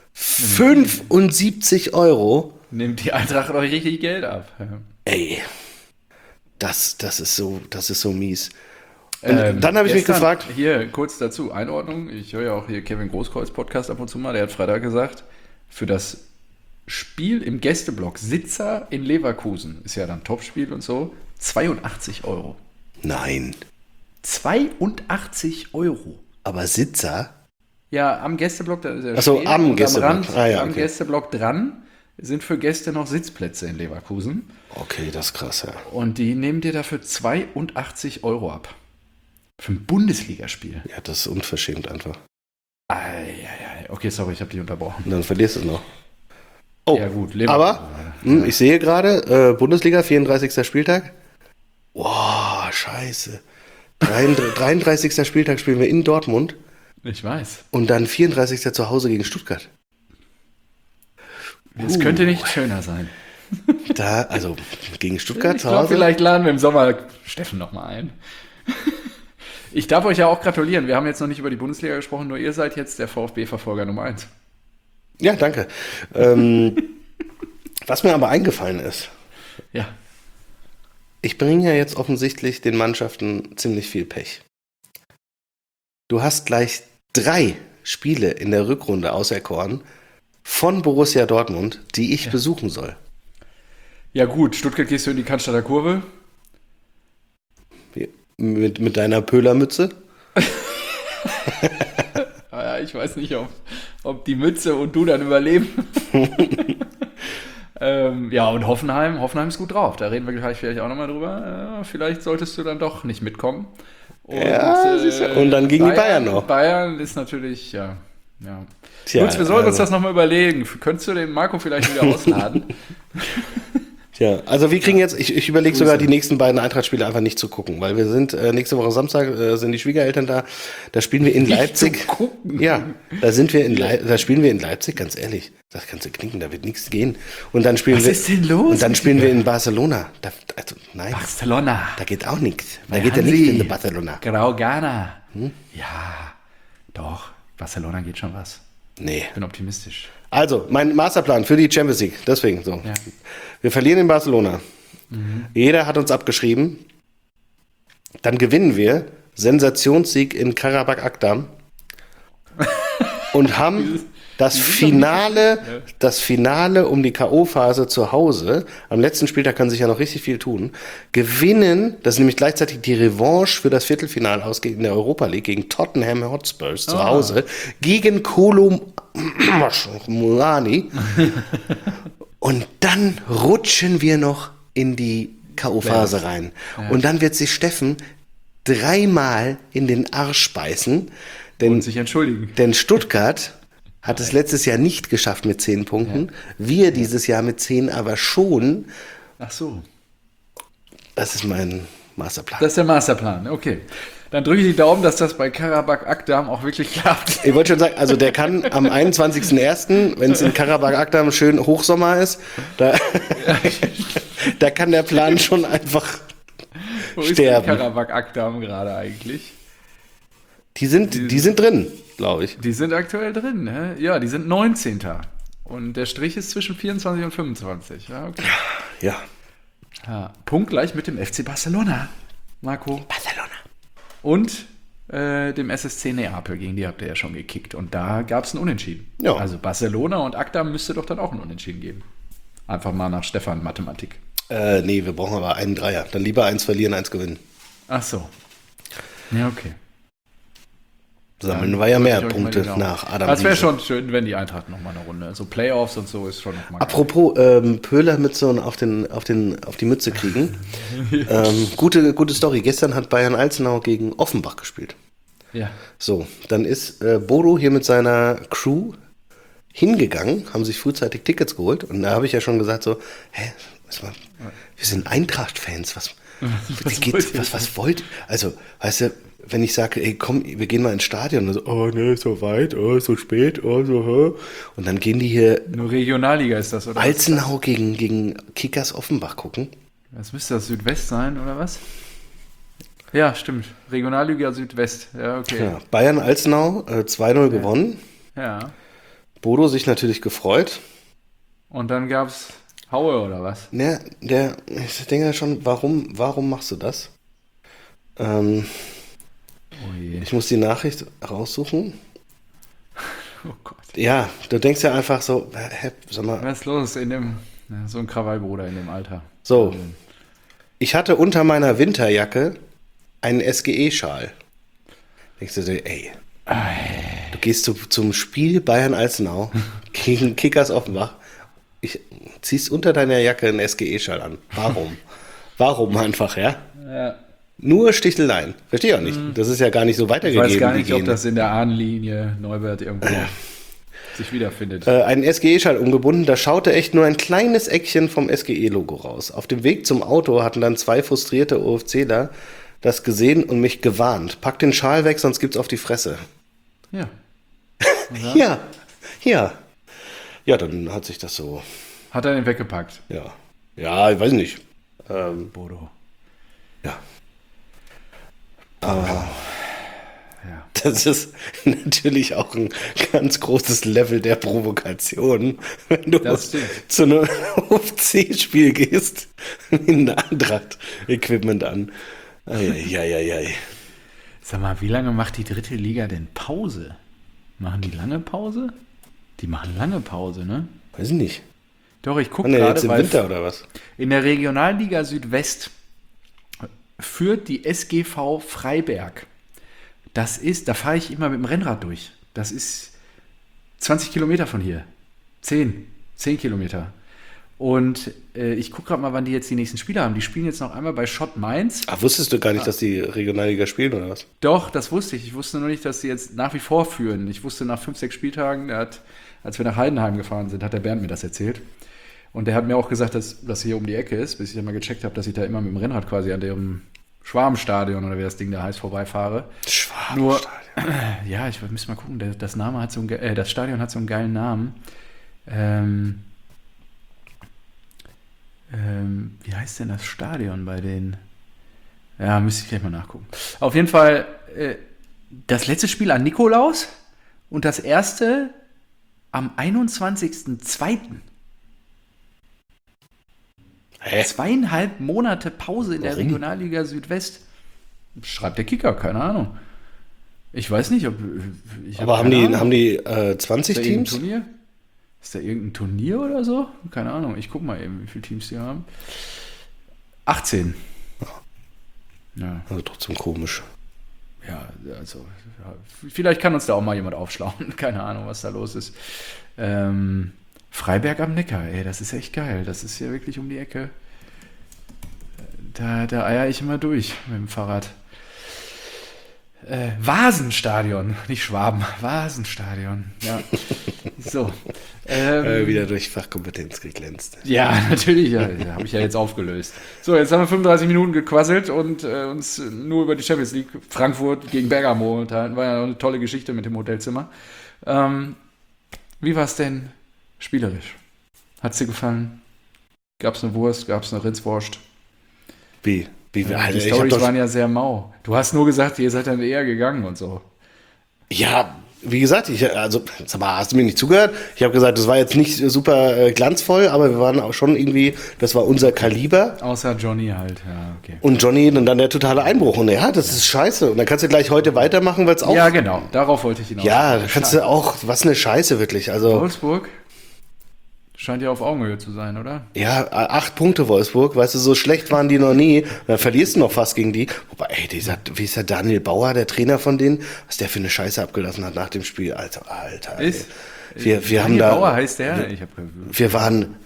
75 €? Nimmt die Eintracht euch richtig Geld ab. Ja. Ey, das ist so mies. Und dann habe ich mich gestern, gefragt, Hier, kurz dazu, Einordnung. Ich höre ja auch hier Kevin Großkreuz Podcast ab und zu mal. Der hat Freitag gesagt, für das Spiel im Gästeblock Sitzer in Leverkusen, ist ja dann Topspiel und so, 82 €. nein, 82 €. aber Sitzer? Ja, am Gästeblock, da ist ja Ach so, stehen am und Gästeblock. Rand, Ah, ja, am okay. Gästeblock dran sind für Gäste noch Sitzplätze in Leverkusen. Okay, das ist krass, ja. Und die nehmen dir dafür 82 € ab. Für ein Bundesligaspiel. Ja, das ist unverschämt einfach. Okay, sorry, ich habe dich unterbrochen. Und dann verlierst du es noch. Oh, Ja, gut, aber ich sehe gerade, Bundesliga, 34. Spieltag. Wow, scheiße. 33. Spieltag spielen wir in Dortmund Ich weiß. und dann 34. zu Hause gegen Stuttgart. Es könnte nicht schöner sein. Also gegen Stuttgart Ich zu glaube, Hause. vielleicht laden wir im Sommer Steffen nochmal ein. Ich darf euch ja auch gratulieren. Wir haben jetzt noch nicht über die Bundesliga gesprochen, nur ihr seid jetzt der VfB-Verfolger Nummer 1. Ja, danke. Was mir aber eingefallen ist, Ja. ich bringe ja jetzt offensichtlich den Mannschaften ziemlich viel Pech. Du hast gleich 3 Spiele in der Rückrunde auserkoren von Borussia Dortmund, die ich besuchen soll. Ja gut, Stuttgart gehst du in die Cannstatter Kurve. Mit deiner Pöhlermütze. Ja, ich weiß nicht, ob die Mütze und du dann überleben. Ja, und Hoffenheim ist gut drauf. Da reden wir gleich vielleicht auch nochmal drüber. Vielleicht solltest du dann doch nicht mitkommen. Und, Ja, siehst du. Und dann gegen die Bayern noch. Bayern ist natürlich, ja. Tja, Lutz, wir sollten uns also. das nochmal überlegen. Könntest du den Marco vielleicht wieder ausladen? Tja, also wir kriegen jetzt, ich überlege sogar die nächsten beiden Eintracht-Spiele einfach nicht zu gucken, weil wir sind nächste Woche Samstag, sind die Schwiegereltern da, da spielen wir in Leipzig. Zu gucken. Ja, da spielen wir in Leipzig, ganz ehrlich. Das kannst du knicken, da wird nichts gehen. Und dann spielen Was ist denn los Und dann mit spielen dir? wir in Barcelona. Nein, Barcelona. da geht auch nichts. Da Bei geht ja Hansi. nichts in Barcelona. Graughana. Ja, doch. Barcelona geht schon was. Nee. Ich bin optimistisch. Also, mein Masterplan für die Champions League, deswegen so. Ja. Wir verlieren in Barcelona. Jeder hat uns abgeschrieben. Dann gewinnen wir. Sensationssieg in Karabakh Akdam. und haben das Finale um die K.O.-Phase zu Hause, am letzten Spieltag kann sich ja noch richtig viel tun, gewinnen, das ist nämlich gleichzeitig die Revanche für das Viertelfinale in der Europa League gegen Tottenham Hotspurs zu Hause, gegen Kolo Muani. Und dann rutschen wir noch in die K.O.-Phase rein. Ja. Und dann wird sich Steffen 3-mal in den Arsch beißen. Und sich entschuldigen. Denn Stuttgart hat es letztes Jahr nicht geschafft mit 10 Punkten. Ja. Wir dieses Jahr mit 10 aber schon. Ach so. Das ist mein Masterplan. Das ist der Masterplan, okay. Dann drücke ich die Daumen, dass das bei Karabakh Akdam auch wirklich klappt. Ich wollte schon sagen, also der kann am 21.01., wenn es in Karabakh Akdam schön Hochsommer ist, da kann der Plan schon einfach Wo sterben. Wo ist Karabakh Akdam gerade eigentlich? Die sind drin, glaube ich. Die sind aktuell drin, ne? Ja, die sind 19. Und der Strich ist zwischen 24 und 25. Ja, okay. Ja. Punktgleich mit dem FC Barcelona, Marco. Barcelona. Und dem SSC Neapel, gegen die habt ihr ja schon gekickt. Und da gab es ein Unentschieden. Ja. Also Barcelona und Akdam müsste doch dann auch ein Unentschieden geben. Einfach mal nach Stefan Mathematik. Nee, wir brauchen aber einen Dreier. Dann lieber 1 verlieren, 1 gewinnen. Ach so. Ja, okay. Sammeln wir ja mehr Punkte nach Adam. Das wäre schon schön, wenn die Eintracht nochmal eine Runde. So Playoffs und so ist schon nochmal. Apropos Pöhler-Mütze auf die Mütze kriegen. Gute Story. Gestern hat Bayern Alzenau gegen Offenbach gespielt. Ja. So, dann ist Bodo hier mit seiner Crew hingegangen, haben sich frühzeitig Tickets geholt. Und da habe ich ja schon gesagt so, wir sind Eintracht-Fans. Was wollt ihr? Also, weißt du, wenn ich sage, ey, komm, wir gehen mal ins Stadion, und so, oh, ne, so weit, oh, so spät, oh, so, und dann gehen die hier. Nur Regionalliga ist das, oder? Alzenau gegen Kickers Offenbach gucken. Das müsste das Südwest sein, oder was? Ja, stimmt. Regionalliga Südwest, ja, okay. Ja, Bayern Alzenau 2-0 gewonnen. Ja. Bodo sich natürlich gefreut. Und dann gab's Haue, oder was? Ne, ich denke ja schon, warum machst du das? Ich muss die Nachricht raussuchen. Oh Gott. Ja, du denkst ja einfach so, sag mal. Was ist los so ein Krawallbruder in dem Alter? So, ich hatte unter meiner Winterjacke einen SGE-Schal. Denkst du dir, ey, du gehst zum Spiel Bayern-Alzenau gegen Kickers Offenbach, ziehst unter deiner Jacke einen SGE-Schal an. Warum? Warum einfach, ja? Ja. Nur Sticheleien. Verstehe ich auch nicht. Das ist ja gar nicht so weitergegeben. Ich weiß gar nicht, ob das in der Ahnenlinie Neubert irgendwo sich wiederfindet. Einen SGE-Schal umgebunden, da schaute echt nur ein kleines Eckchen vom SGE-Logo raus. Auf dem Weg zum Auto hatten dann 2 frustrierte OFCler das gesehen und mich gewarnt. Pack den Schal weg, sonst gibt's auf die Fresse. Ja. Ja, dann hat sich das so... Hat er den weggepackt? Ja, ich weiß nicht. Bodo. Ja. Ja. Das ist natürlich auch ein ganz großes Level der Provokation, wenn du zu einem UFC-Spiel gehst, mit einem Eintracht-Equipment an. Eieieiei. Sag mal, wie lange macht die 3. Liga denn Pause? Machen die lange Pause? Die machen lange Pause, ne? Weiß ich nicht. Doch, ich gucke gerade, jetzt im Winter oder was? In der Regionalliga Südwest führt die SGV Freiberg. Da fahre ich immer mit dem Rennrad durch. Das ist 20 Kilometer von hier. 10 Kilometer. Und ich gucke gerade mal, wann die jetzt die nächsten Spiele haben. Die spielen jetzt noch einmal bei Schott Mainz. Ach, wusstest du gar nicht, dass die Regionalliga spielen, oder was? Doch, das wusste ich. Ich wusste nur nicht, dass sie jetzt nach wie vor führen. Ich wusste nach 5, 6 Spieltagen, als wir nach Heidenheim gefahren sind, hat der Bernd mir das erzählt. Und der hat mir auch gesagt, dass das hier um die Ecke ist, bis ich dann mal gecheckt habe, dass ich da immer mit dem Rennrad quasi an dem Schwarmstadion oder wie das Ding da heißt, vorbeifahre. Schwarmstadion. Ja, ich müsste mal gucken. Das Stadion hat so einen geilen Namen. Wie heißt denn das Stadion bei denen? Ja, müsste ich gleich mal nachgucken. Auf jeden Fall das letzte Spiel an Nikolaus und das erste am 21.02. 2,5 Monate Pause in der Regionalliga Südwest. Schreibt der Kicker, keine Ahnung. Ich weiß nicht, ob. Aber haben die 20 Teams? Turnier? Ist da irgendein Turnier oder so? Keine Ahnung. Ich gucke mal eben, wie viele Teams die haben. 18. Ja. Also trotzdem komisch. Ja, also. Ja, vielleicht kann uns da auch mal jemand aufschlauen. Keine Ahnung, was da los ist. Freiberg am Neckar, ey, das ist echt geil. Das ist ja wirklich um die Ecke. Da eier ich immer durch mit dem Fahrrad. Vasenstadion, nicht Schwaben, Vasenstadion. Ja. So. Wieder durch Fachkompetenz geglänzt. Ja, natürlich, ja, habe ich ja jetzt aufgelöst. So, jetzt haben wir 35 Minuten gequasselt und uns nur über die Champions League Frankfurt gegen Bergamo unterhalten. War ja eine tolle Geschichte mit dem Hotelzimmer. Wie war es denn spielerisch? Hat es dir gefallen? Gab es eine Wurst? Gab es eine Rindswurst? Wie? Die Storys waren ja sehr mau. Du hast nur gesagt, ihr seid dann eher gegangen und so. Ja, wie gesagt, hast du mir nicht zugehört? Ich habe gesagt, das war jetzt nicht super glanzvoll, aber wir waren auch schon irgendwie, das war unser Kaliber. Außer Johnny halt, ja, okay. Und Johnny und dann der totale Einbruch. Und ja, das ist scheiße. Und dann kannst du gleich heute weitermachen, weil es auch... Ja, genau, darauf wollte ich hinaus. Ja, da kannst du auch, was eine Scheiße wirklich. Also Wolfsburg scheint ja auf Augenhöhe zu sein, oder? ja, 8 Punkte Wolfsburg, weißt du, so schlecht waren die noch nie. Dann verlierst du noch fast gegen die. Wobei, ey, wie ist der Daniel Bauer, der Trainer von denen, was der für eine Scheiße abgelassen hat nach dem Spiel. Alter, ey. Wir haben da... Bauer heißt der? Wir waren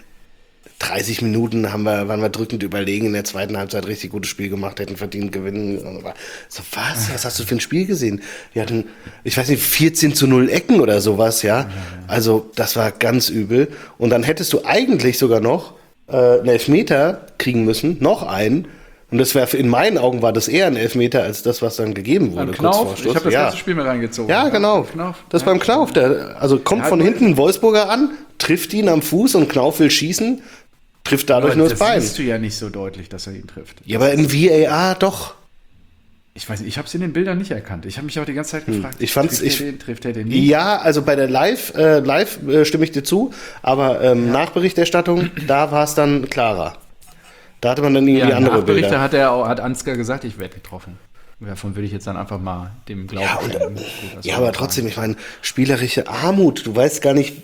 30 Minuten waren wir drückend überlegen, in der zweiten Halbzeit richtig gutes Spiel gemacht, hätten verdient gewinnen. So, was hast du für ein Spiel gesehen? Wir hatten, ich weiß nicht, 14-0 Ecken oder sowas, ja. Also das war ganz übel. Und dann hättest du eigentlich sogar noch einen Elfmeter kriegen müssen, noch einen. Und das wäre, in meinen Augen war das eher ein Elfmeter als das, was dann gegeben wurde. Knauf? Ich habe das ganze Spiel mir reingezogen. Ja, genau. Das beim Knauf. Der kommt von hinten ein Wolfsburger an, trifft ihn am Fuß und Knauf will schießen. Trifft dadurch nur das Bein. Das siehst du ja nicht so deutlich, dass er ihn trifft. Ja, aber in VAR doch. Ich weiß nicht, ich habe es in den Bildern nicht erkannt. Ich habe mich auch die ganze Zeit gefragt, trifft er den nicht? Ja, also bei der Live stimme ich dir zu, aber Nachberichterstattung, da war es dann klarer. Da hatte man dann irgendwie andere Bilder. Hat Ansgar gesagt, ich werde getroffen. Davon würde ich jetzt dann einfach mal dem Glauben schenken. Ja, aber trotzdem, ich meine, spielerische Armut, du weißt gar nicht,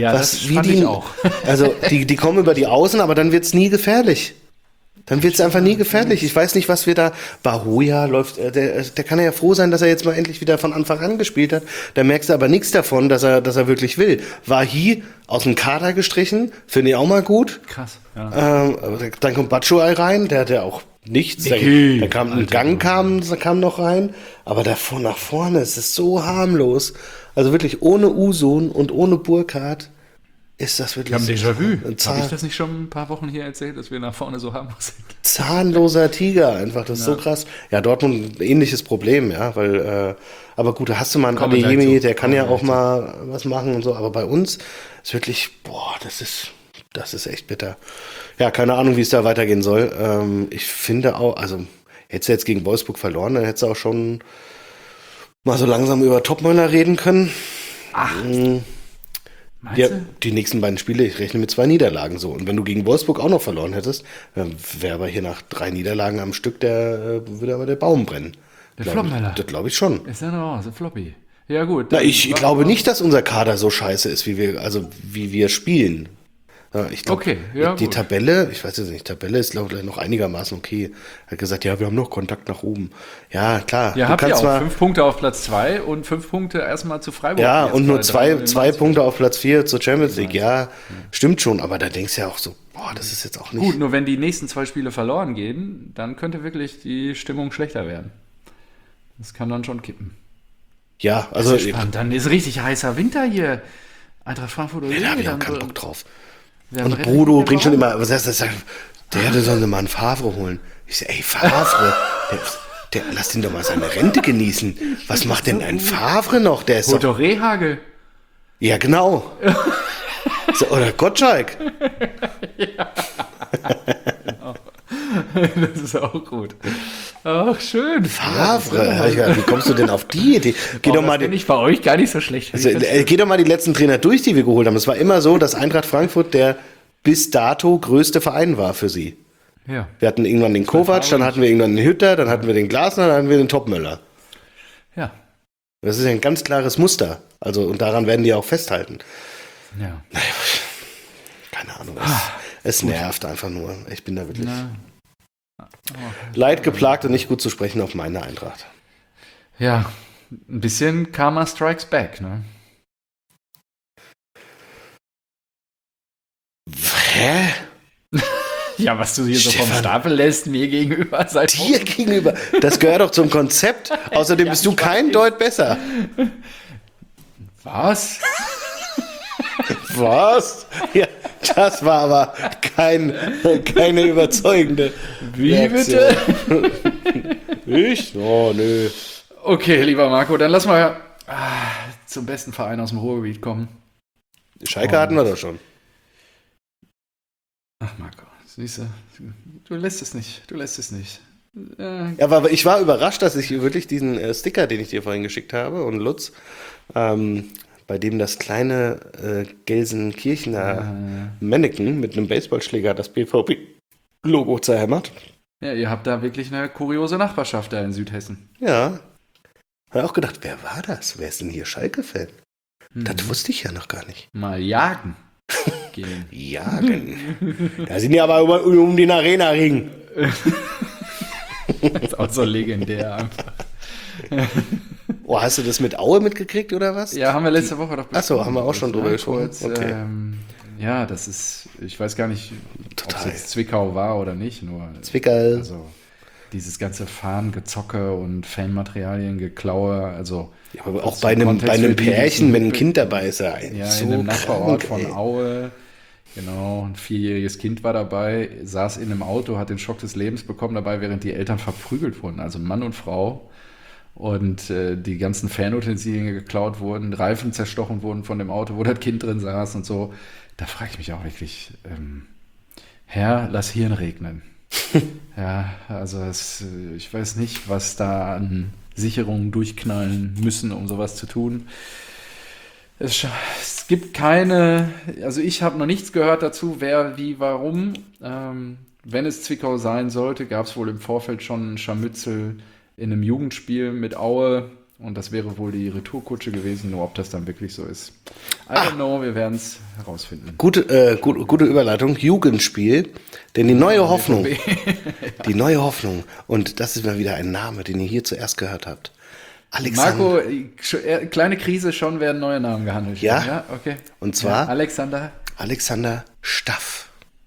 ich auch. Also die kommen über die Außen, aber dann wird es nie gefährlich. Dann wird es einfach nie gefährlich. Ich weiß nicht, was wir da... Bahoja läuft... Der kann ja froh sein, dass er jetzt mal endlich wieder von Anfang an gespielt hat. Da merkst du aber nichts davon, dass er wirklich will. Wahi aus dem Kader gestrichen, finde ich auch mal gut. Krass, ja. Dann kommt Batshuayi rein, der hat ja auch nichts. Da kam ein Gang kam noch rein. Aber davor nach vorne, es ist so harmlos. Also wirklich ohne Usun und ohne Burkhardt ist das wirklich... Wir haben Déjà-vu. Habe ich das nicht schon ein paar Wochen hier erzählt, dass wir nach vorne so harmlos sind? Zahnloser Tiger, einfach, das ist so krass. Ja, Dortmund ein ähnliches Problem, ja, weil, aber gut, da hast du mal einen Adeyemi, der kann ja auch mal was machen und so, aber bei uns ist wirklich, das ist echt bitter. Ja, keine Ahnung, wie es da weitergehen soll. Ich finde auch, also, hättest du jetzt gegen Wolfsburg verloren, dann hättest du auch schon mal so langsam über Topmöller reden können. Ach, ja, die nächsten beiden Spiele, ich rechne mit 2 Niederlagen so. Und wenn du gegen Wolfsburg auch noch verloren hättest, wäre aber hier nach 3 Niederlagen am Stück, würde aber der Baum brennen. Der Flopmöller. Das glaube ich schon. Ist ja noch so floppy. Ja, gut. Na, ich glaube nicht, dass unser Kader so scheiße ist, wie wir spielen. Ja, ich glaube, die gut. Tabelle, ich weiß jetzt nicht, Tabelle ist, glaube ich, noch einigermaßen okay. Er hat gesagt, ja, wir haben noch Kontakt nach oben. Ja, klar. Ja, habt ihr auch 5 Punkte auf Platz 2 und 5 Punkte erstmal zu Freiburg. Ja, und nur 2 Punkte auf Platz 4 zur Champions League. Ja, stimmt schon, aber da denkst du ja auch so, boah, das ist jetzt auch nicht... Gut, nur wenn die nächsten 2 Spiele verloren gehen, dann könnte wirklich die Stimmung schlechter werden. Das kann dann schon kippen. Ja, also... Dann ist richtig heißer Winter hier. Eintracht Frankfurt oder da habe ich auch keinen Bock drauf. Und Bodo bringt schon immer, was heißt das? Der soll mal einen Favre holen. Ich sage, ey, Favre, lass den doch mal seine Rente genießen. Was macht denn ein Favre noch? Der ist doch Rehagel. Ja, genau. Oder Gottschalk. Ja. Genau. Das ist auch gut. Ach, schön. Favre. Wie kommst du denn auf die Idee? Bin ich bei euch gar nicht so schlecht. Also, geh doch mal die letzten Trainer durch, die wir geholt haben. Es war immer so, dass Eintracht Frankfurt der bis dato größte Verein war für sie. Ja. Wir hatten irgendwann den Kovac, dann hatten wir irgendwann den Hütter, dann hatten wir den Glasner, dann hatten wir den Topmöller. Ja. Das ist ja ein ganz klares Muster. Also, und daran werden die auch festhalten. Ja. Naja, keine Ahnung. Es nervt einfach nur. Ich bin da wirklich leidgeplagt und nicht gut zu sprechen auf meine Eintracht. Ja, ein bisschen Karma Strikes Back, ne? Hä? Ja, was du hier so vom Stefan. Stapel lässt, mir gegenüber seit Dir gegenüber. Das gehört doch zum Konzept. Außerdem Ja, bist du ich kein weiß. Deut besser. Was? Was? Ja, das war aber keine überzeugende Wie Reaktion. Ich? Oh, nö. Okay, lieber Marco, dann lass mal zum besten Verein aus dem Ruhrgebiet kommen. Schalke hatten wir doch schon. Ach, Marco, siehst du lässt es nicht. Ja, aber ich war überrascht, dass ich wirklich diesen Sticker, den ich dir vorhin geschickt habe, und Lutz, bei dem das kleine Gelsenkirchener Mannequin mit einem Baseballschläger das BVB-Logo zerhämmert. Ja, ihr habt da wirklich eine kuriose Nachbarschaft da in Südhessen. Ja. Habe auch gedacht, wer war das? Wer ist denn hier Schalke-Fan? Das wusste ich ja noch gar nicht. Mal jagen gehen. Jagen. Da sind die aber um den Arena-Ring. Das ist auch so legendär einfach. Oh, hast du das mit Aue mitgekriegt oder was? Ja, haben wir letzte Woche doch Ach so, haben wir auch schon drüber gesprochen. Kurz, Okay. ja, das ist, ich weiß gar nicht, ob es Total. jetzt Zwickau war oder nicht, nur Zwickerl. also dieses ganze Fahnengezocke und Fanmaterialien-Geklaue, also Ja, aber auch zum bei einem Kontext für die, Pärchen, die- wenn ein Kind dabei ist, ja, Ja, so in einem Nachbarort krank, von ey. Aue. Genau, ein 4-jähriges Kind war dabei, saß in einem Auto, hat den Schock des Lebens bekommen dabei, während die Eltern verprügelt wurden, also Mann und Frau. Und die ganzen Fanutensilien geklaut wurden, Reifen zerstochen wurden von dem Auto, wo das Kind drin saß und so. Da frage ich mich auch wirklich, Herr, lass Hirn regnen. Ja, also ich weiß nicht, was da an Sicherungen durchknallen müssen, um sowas zu tun. Es gibt keine, also ich habe noch nichts gehört dazu, wer, wie, warum. Wenn es Zwickau sein sollte, gab es wohl im Vorfeld schon ein Scharmützel in einem Jugendspiel mit Aue und das wäre wohl die Retourkutsche gewesen, nur ob das dann wirklich so ist. I don't know, wir werden es herausfinden. Gute Überleitung, Jugendspiel, denn die neue Hoffnung, die neue Hoffnung, und das ist mal wieder ein Name, den ihr hier zuerst gehört habt. Alexander. Marco, kleine Krise, schon werden neue Namen gehandelt. Ja? Ja, okay. Und zwar Alexander. Alexander Staff,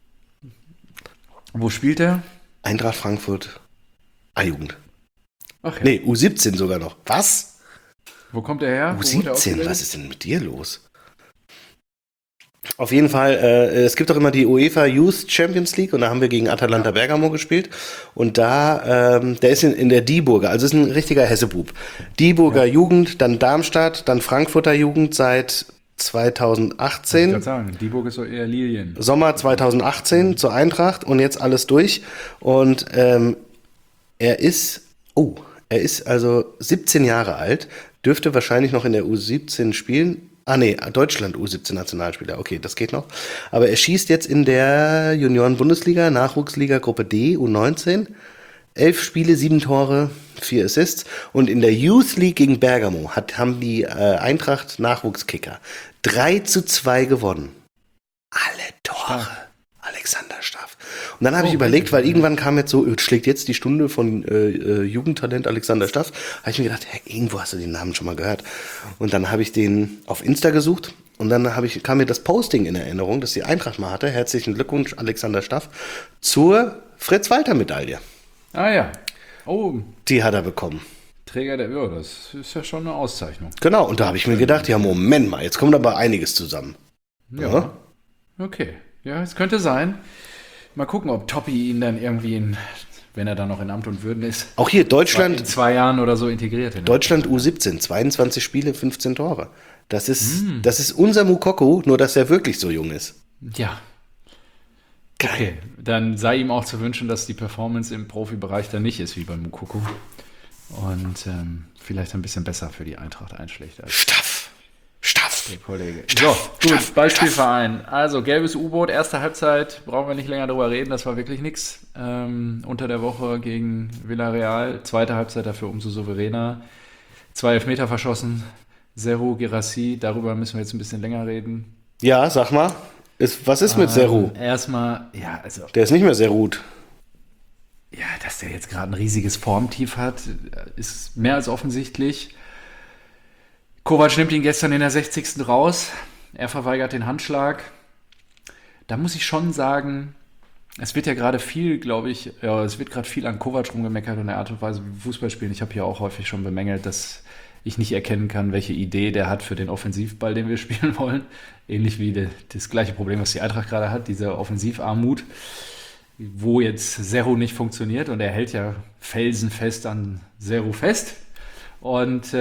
Wo spielt er? Eintracht Frankfurt, A-Jugend. Ach ja. Nee, U17 sogar noch. Was? Wo kommt er her? Wo wurde er U17, ausgebildet? was ist denn mit dir los? Auf jeden Fall, es gibt doch immer die UEFA Youth Champions League und da haben wir gegen Atalanta Bergamo gespielt und da, der ist in der Dieburger, also ist ein richtiger Hessebub. Dieburger Jugend, dann Darmstadt, dann Frankfurter Jugend seit Ich 2018, kann sagen, Dieburg ist so eher Lilien. Sommer 2018 zur Eintracht und jetzt alles durch und er ist also 17 Jahre alt, dürfte wahrscheinlich noch in der U17 spielen. Ah nee, Deutschland U17-Nationalspieler, okay, das geht noch. Aber er schießt jetzt in der Junioren-Bundesliga, Nachwuchsliga Gruppe D, U19. 11 Spiele, 7 Tore, 4 Assists. Und in der Youth League gegen Bergamo haben die Eintracht Nachwuchskicker 3:2 gewonnen. Alle Tore. Alexander Staff. Und dann habe ich überlegt, weil irgendwann kam jetzt so, schlägt jetzt die Stunde von Jugendtalent Alexander Staff. Habe ich mir gedacht, hey, irgendwo hast du den Namen schon mal gehört. Und dann habe ich den auf Insta gesucht und dann kam mir das Posting in Erinnerung, das die Eintracht mal hatte. Herzlichen Glückwunsch, Alexander Staff, zur Fritz-Walter-Medaille. Ah ja. Oh, Die hat er bekommen. Träger der Uhr, das ist ja schon eine Auszeichnung. Genau, und da habe ich mir gedacht, ja, Moment mal, jetzt kommt aber einiges zusammen. Ja. Okay. Ja, es könnte sein. Mal gucken, ob Toppi ihn dann irgendwie, wenn er dann noch in Amt und Würden ist, Auch hier in Deutschland 2 Jahren oder so integriert. Deutschland U17, 22 Spiele, 15 Tore. Das ist unser Mukoko, nur dass er wirklich so jung ist. Ja. Okay, dann sei ihm auch zu wünschen, dass die Performance im Profibereich dann nicht ist wie bei Mukoko. Und vielleicht ein bisschen besser für die Eintracht einschlägt als Staff. der Kollege. Staff, So, gut, Staff, Beispielverein. Also, gelbes U-Boot, erste Halbzeit, brauchen wir nicht länger drüber reden, das war wirklich nix. Unter der Woche gegen Villarreal, zweite Halbzeit dafür umso souveräner. 2 Elfmeter verschossen. Serhou, Guirassy, darüber müssen wir jetzt ein bisschen länger reden. Ja, sag mal, was ist mit Serhou? Erstmal, ja, also, Der ist nicht mehr sehr gut. ja, dass der jetzt gerade ein riesiges Formtief hat, ist mehr als offensichtlich. Kovac nimmt ihn gestern in der 60. raus. Er verweigert den Handschlag. Da muss ich schon sagen, es wird ja gerade viel, glaube ich, ja, es wird gerade viel an Kovac rumgemeckert und der Art und Weise, wie wir Fußball spielen. Ich habe hier auch häufig schon bemängelt, dass ich nicht erkennen kann, welche Idee der hat für den Offensivball, den wir spielen wollen. Ähnlich wie das gleiche Problem, was die Eintracht gerade hat, diese Offensivarmut, wo jetzt Serhou nicht funktioniert und er hält ja felsenfest an Serhou fest. Und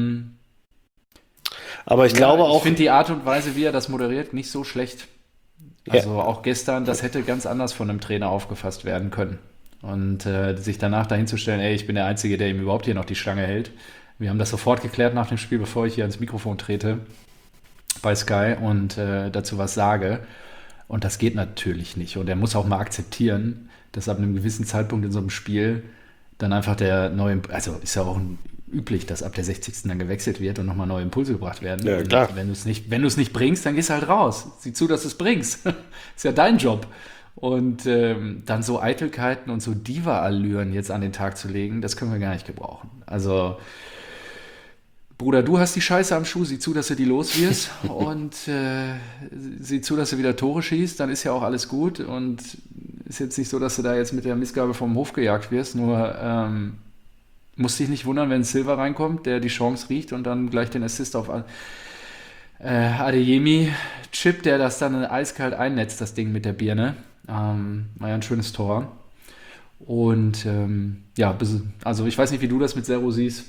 Aber ich glaube auch. Ich finde die Art und Weise, wie er das moderiert, nicht so schlecht. Also auch gestern, das hätte ganz anders von einem Trainer aufgefasst werden können. Und sich danach dahin zu stellen, ey, ich bin der Einzige, der ihm überhaupt hier noch die Schlange hält. Wir haben das sofort geklärt nach dem Spiel, bevor ich hier ans Mikrofon trete bei Sky und dazu was sage. Und das geht natürlich nicht. Und er muss auch mal akzeptieren, dass ab einem gewissen Zeitpunkt in so einem Spiel dann einfach der neue, also ist ja auch üblich, dass ab der 60. dann gewechselt wird und nochmal neue Impulse gebracht werden. Ja, klar. Wenn du es nicht bringst, dann gehst du halt raus. Sieh zu, dass du es bringst. Ist ja dein Job. Und dann so Eitelkeiten und so Diva-Allüren jetzt an den Tag zu legen, das können wir gar nicht gebrauchen. Also, Bruder, du hast die Scheiße am Schuh, sieh zu, dass du die los wirst und sieh zu, dass du wieder Tore schießt, dann ist ja auch alles gut und ist jetzt nicht so, dass du da jetzt mit der Missgabe vom Hof gejagt wirst, nur musst dich nicht wundern, wenn Silva reinkommt, der die Chance riecht und dann gleich den Assist auf Adeyemi chippt, der das dann eiskalt einnetzt, das Ding mit der Birne. War ja ein schönes Tor. Und ja, also ich weiß nicht, wie du das mit Serhou siehst.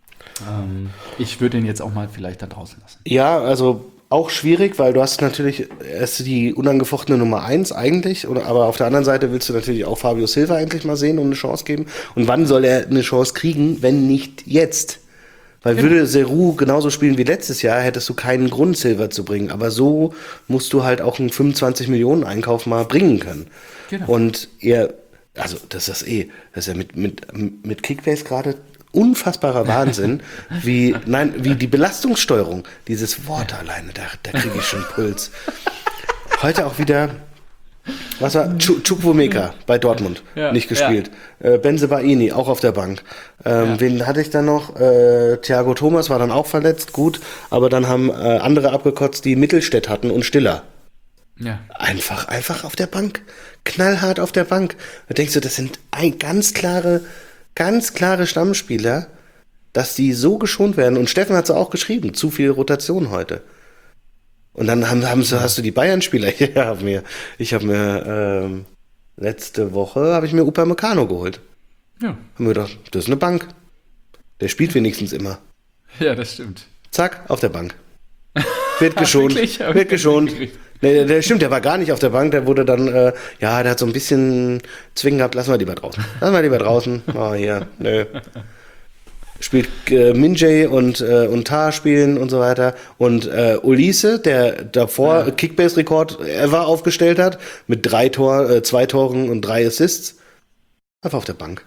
Ich würde ihn jetzt auch mal vielleicht da draußen lassen. Ja, also auch schwierig, weil du hast natürlich erst die unangefochtene Nummer 1 eigentlich, aber auf der anderen Seite willst du natürlich auch Fabio Silva endlich mal sehen und eine Chance geben. Und wann soll er eine Chance kriegen, wenn nicht jetzt? Weil würde Serhou genauso spielen wie letztes Jahr, hättest du keinen Grund, Silva zu bringen. Aber so musst du halt auch einen 25-Millionen-Einkauf mal bringen können. Genau. Und also das ist ja mit Kickbase gerade unfassbarer Wahnsinn, wie die Belastungssteuerung, dieses Wort alleine, da kriege ich schon Puls. Heute auch wieder, was war, Chukwuemeka bei Dortmund, nicht gespielt. Bensebaini, auch auf der Bank. Wen hatte ich dann noch? Thiago Thomas war dann auch verletzt, gut, aber dann haben andere abgekotzt, die Mittelstädt hatten und Stiller. Ja. Einfach auf der Bank. Knallhart auf der Bank. Da denkst du, das sind ganz klare Stammspieler, dass die so geschont werden. Und Steffen hat es auch geschrieben, zu viel Rotation heute. Und dann hast du die Bayern-Spieler. Ich habe mir letzte Woche habe ich mir Upamecano geholt. Ja. Haben wir gedacht, das ist eine Bank. Der spielt wenigstens immer. Ja, das stimmt. Zack, auf der Bank. Wird geschont. Wird geschont. Nee, der stimmt, der war gar nicht auf der Bank, der wurde dann, der hat so ein bisschen Zwingen gehabt, lassen wir lieber draußen. Oh, hier, nö. Spielt Minjay und Tar spielen und so weiter. Und Olise, der davor Kickbase-Rekord ever aufgestellt hat, mit 2 Toren und 3 Assists, einfach auf der Bank.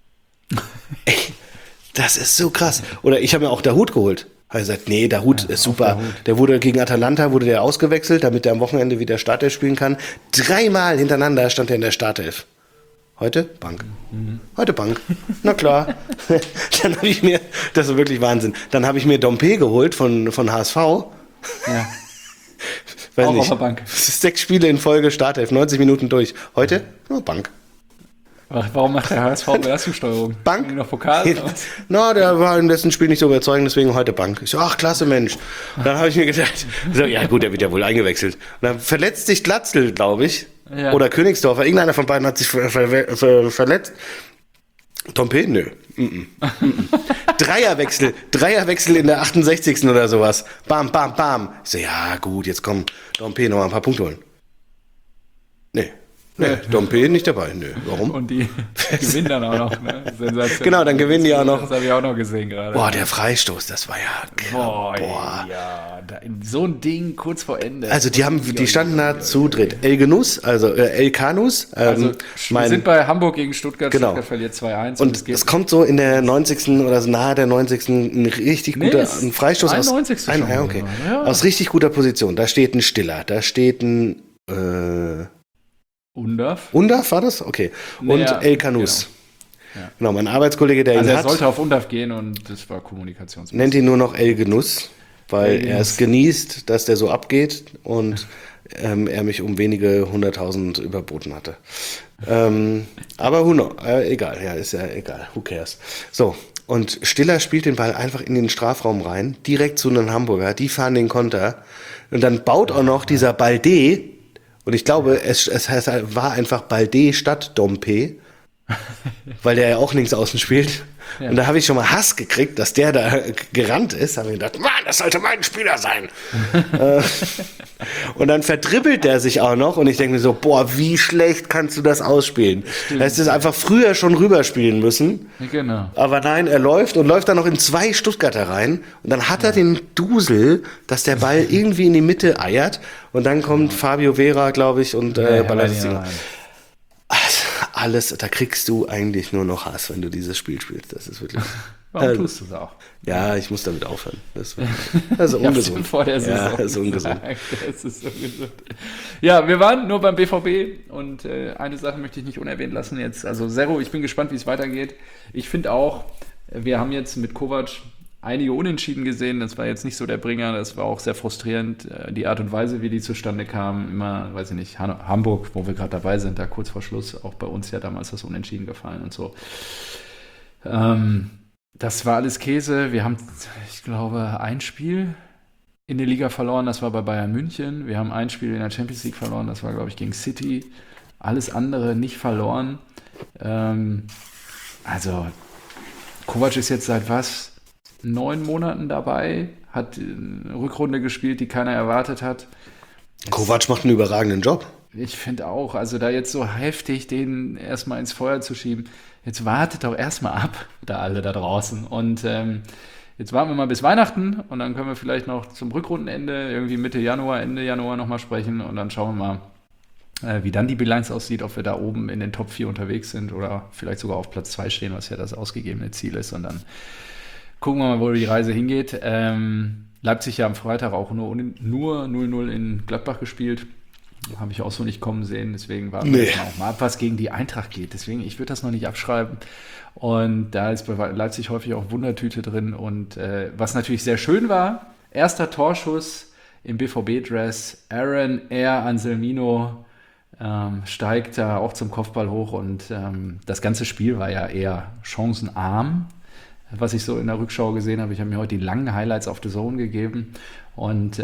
Ey, das ist so krass. Oder ich habe mir auch Dahut geholt. Habe gesagt, nee, Dahut ist super. Der wurde gegen Atalanta ausgewechselt, damit er am Wochenende wieder Startelf spielen kann. 3-mal hintereinander stand er in der Startelf. Heute Bank. Heute Bank. Na klar. Dann habe ich mir, das ist wirklich Wahnsinn. Dann habe ich mir Dompe geholt von HSV. Ja. Weiß auch nicht. auf der Bank. 6 Spiele in Folge Startelf, 90 Minuten durch. Heute Bank. Warum macht der HSV Belastungssteuerung? Bank? Noch Pokal? Na, der war in dessen Spiel nicht so überzeugend, deswegen heute Bank. Ich so, ach, klasse Mensch. Und dann habe ich mir gedacht, so, ja gut, der wird ja wohl eingewechselt. Und dann verletzt sich Glatzel, glaube ich. Ja. Oder Königsdorfer. Irgendeiner von beiden hat sich verletzt. Dompe? Nö. Dreierwechsel in der 68. oder sowas. Bam, bam, bam. Ich so, ja gut, jetzt komm, Dompe noch mal ein paar Punkte holen. Nee. Nee, Dompe nicht dabei. Nö, warum? Und die gewinnen dann auch noch. Ne? Sensation. Genau, dann gewinnen die auch noch. Das habe ich auch noch gesehen gerade. Boah, der Freistoß, das war ja... Boah. Ja, so ein Ding kurz vor Ende. Also die standen da zu dritt. El Genus, also El Canus. Wir sind bei Hamburg gegen Stuttgart. Genau. Stuttgart verliert 2-1. Und es kommt so in der 90. oder so nahe der 90. ein richtig guter ein Freistoß 91. aus... Ja, okay. Ja. Aus richtig guter Position. Da steht ein Stiller, da steht ein... Undaf war das? Okay. Und El Canus. Genau, mein Arbeitskollege, der ihn hat. Also er sollte auf Undaf gehen und das war Kommunikationsmäßig. Nennt ihn nur noch El Genuss, weil er es genießt, dass der so abgeht und er mich um wenige 100.000 überboten hatte. Aber egal, ja, ist ja egal, who cares. So, und Stiller spielt den Ball einfach in den Strafraum rein, direkt zu einem Hamburger, die fahren den Konter und dann baut auch noch dieser Balde. Und ich glaube, es war einfach Balde statt Dompe, weil der ja auch links außen spielt. Ja. Und da habe ich schon mal Hass gekriegt, dass der da gerannt ist. Da habe ich gedacht, Mann, das sollte mein Spieler sein. Und dann verdribbelt der sich auch noch. Und ich denke mir so, boah, wie schlecht kannst du das ausspielen? Da hättest du es einfach früher schon rüberspielen müssen. Genau. Aber nein, er läuft dann noch in 2 Stuttgarter rein. Und dann hat er den Dusel, dass der Ball irgendwie in die Mitte eiert. Und dann kommt Fabio Vera, glaube ich, und ballert es rein. Alles, da kriegst du eigentlich nur noch Hass, wenn du dieses Spiel spielst. Das ist wirklich... Warum tust du es auch? Ja, ich muss damit aufhören. Das ist ungesund. Vor der Saison. Ja, das ist ungesund. Das ist ungesund. Ja, wir waren nur beim BVB und eine Sache möchte ich nicht unerwähnt lassen jetzt. Also Serro, ich bin gespannt, wie es weitergeht. Ich finde auch, wir haben jetzt mit Kovac einige Unentschieden gesehen. Das war jetzt nicht so der Bringer. Das war auch sehr frustrierend. Die Art und Weise, wie die zustande kamen, immer, weiß ich nicht, Hamburg, wo wir gerade dabei sind, da kurz vor Schluss, auch bei uns ja damals das Unentschieden gefallen und so. Das war alles Käse. Wir haben, ich glaube, ein Spiel in der Liga verloren. Das war bei Bayern München. Wir haben ein Spiel in der Champions League verloren. Das war, glaube ich, gegen City. Alles andere nicht verloren. Also, Kovac ist jetzt seit 9 Monaten dabei, hat eine Rückrunde gespielt, die keiner erwartet hat. Kovac macht einen überragenden Job. Ich finde auch, also da jetzt so heftig den erstmal ins Feuer zu schieben, jetzt wartet doch erstmal ab, da alle da draußen. Und jetzt warten wir mal bis Weihnachten und dann können wir vielleicht noch zum Rückrundenende, irgendwie Ende Januar nochmal sprechen und dann schauen wir mal, wie dann die Bilanz aussieht, ob wir da oben in den Top 4 unterwegs sind oder vielleicht sogar auf Platz 2 stehen, was ja das ausgegebene Ziel ist. Und dann gucken wir mal, wo die Reise hingeht. Leipzig ja am Freitag auch nur 0-0 in Gladbach gespielt. Habe ich auch so nicht kommen sehen. Deswegen war auch mal ab, was gegen die Eintracht geht. Deswegen, ich würde das noch nicht abschreiben. Und da ist bei Leipzig häufig auch Wundertüte drin. Und was natürlich sehr schön war, erster Torschuss im BVB-Dress. Aaron Anselmino steigt da auch zum Kopfball hoch. Und das ganze Spiel war ja eher chancenarm, was ich so in der Rückschau gesehen habe. Ich habe mir heute die langen Highlights auf The Zone gegeben und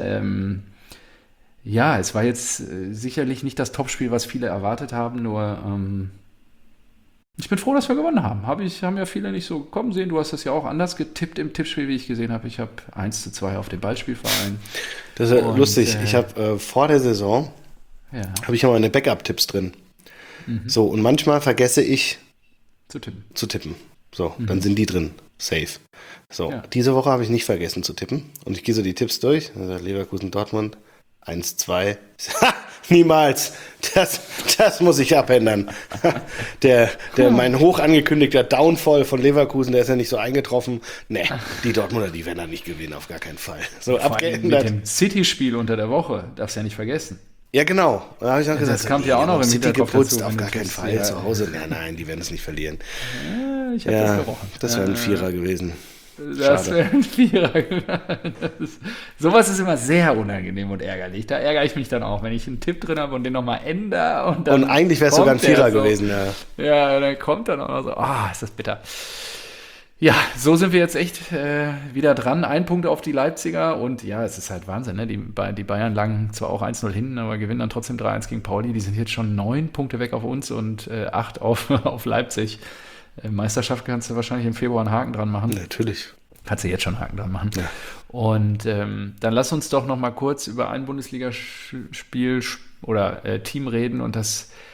es war jetzt sicherlich nicht das Topspiel, was viele erwartet haben, nur ich bin froh, dass wir gewonnen haben. Haben ja viele nicht so kommen sehen. Du hast das ja auch anders getippt im Tippspiel, wie ich gesehen habe. Ich habe 1-2 auf den Ballspielverein. Das ist lustig. Ich habe vor der Saison habe ich ja meine Backup-Tipps drin. So, und manchmal vergesse ich zu tippen. So, dann sind die drin. Safe. So, diese Woche habe ich nicht vergessen zu tippen. Und ich gehe so die Tipps durch. Also Leverkusen, Dortmund, 1-2. Niemals. Das muss ich abändern. Mein hoch angekündigter Downfall von Leverkusen, der ist ja nicht so eingetroffen. Nee, die Dortmunder, die werden da nicht gewinnen, auf gar keinen Fall. So, abgeändert. Mit dem City-Spiel unter der Woche, darfst du ja nicht vergessen. Ja, genau. Da habe ich dann gesagt, das kam ja auch noch im City Hinterkopf geputzt, dazu, auf gar keinen Fall ja. zu Hause. Nein, die werden es nicht verlieren. Ja, ich habe das gerochen. Das wäre ein Vierer gewesen. Das wäre ein Vierer. Sowas ist immer sehr unangenehm und ärgerlich. Da ärgere ich mich dann auch, wenn ich einen Tipp drin habe und den nochmal ändere. Und eigentlich wäre es sogar ein Vierer gewesen, ja. Ja, dann kommt dann auch noch so, ist das bitter. Ja, so sind wir jetzt echt wieder dran. 1 Punkt auf die Leipziger und ja, es ist halt Wahnsinn, ne? Die Bayern lagen zwar auch 1-0 hinten, aber gewinnen dann trotzdem 3-1 gegen Pauli. Die sind jetzt schon 9 Punkte weg auf uns und 8 auf Leipzig. Meisterschaft kannst du wahrscheinlich im Februar einen Haken dran machen. Natürlich. Kannst du jetzt schon einen Haken dran machen. Ja. Und dann lass uns doch noch mal kurz über ein Bundesligaspiel oder Team reden und das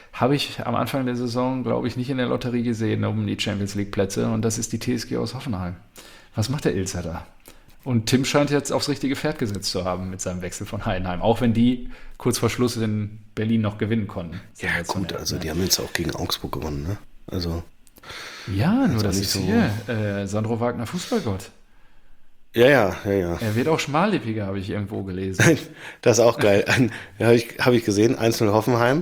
habe ich am Anfang der Saison, glaube ich, nicht in der Lotterie gesehen um die Champions League Plätze. Und das ist die TSG aus Hoffenheim. Was macht der Ilzer da? Und Tim scheint jetzt aufs richtige Pferd gesetzt zu haben mit seinem Wechsel von Heidenheim. Auch wenn die kurz vor Schluss in Berlin noch gewinnen konnten. Ja, gut, also die haben jetzt auch gegen Augsburg gewonnen, ne? Also. Ja, nur das ist so hier. Sandro Wagner, Fußballgott. Ja. Er wird auch schmallippiger, habe ich irgendwo gelesen. Das ist auch geil. Hab ich gesehen, 1-0 Hoffenheim.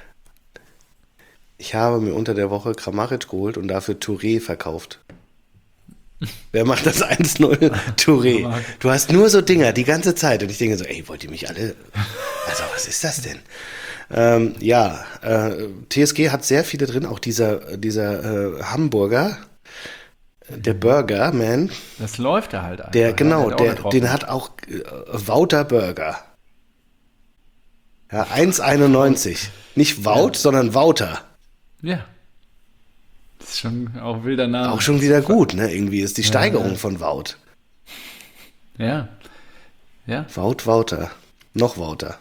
Ich habe mir unter der Woche Kramaric geholt und dafür Touré verkauft. Wer macht das 1-0? Touré. Du hast nur so Dinger die ganze Zeit. Und ich denke so, ey, wollt ihr mich alle... Also, was ist das denn? TSG hat sehr viele drin. Auch dieser Hamburger, der Burger Man. Das läuft da halt einfach. Den hat auch Wouter Burger. Ja, 1,91. Nicht Wout, sondern Wouter. Ja. Das ist schon auch wilder Name. Auch schon wieder gut, ne? Irgendwie ist die Steigerung von Wout. Ja. Wouter. Noch Wouter.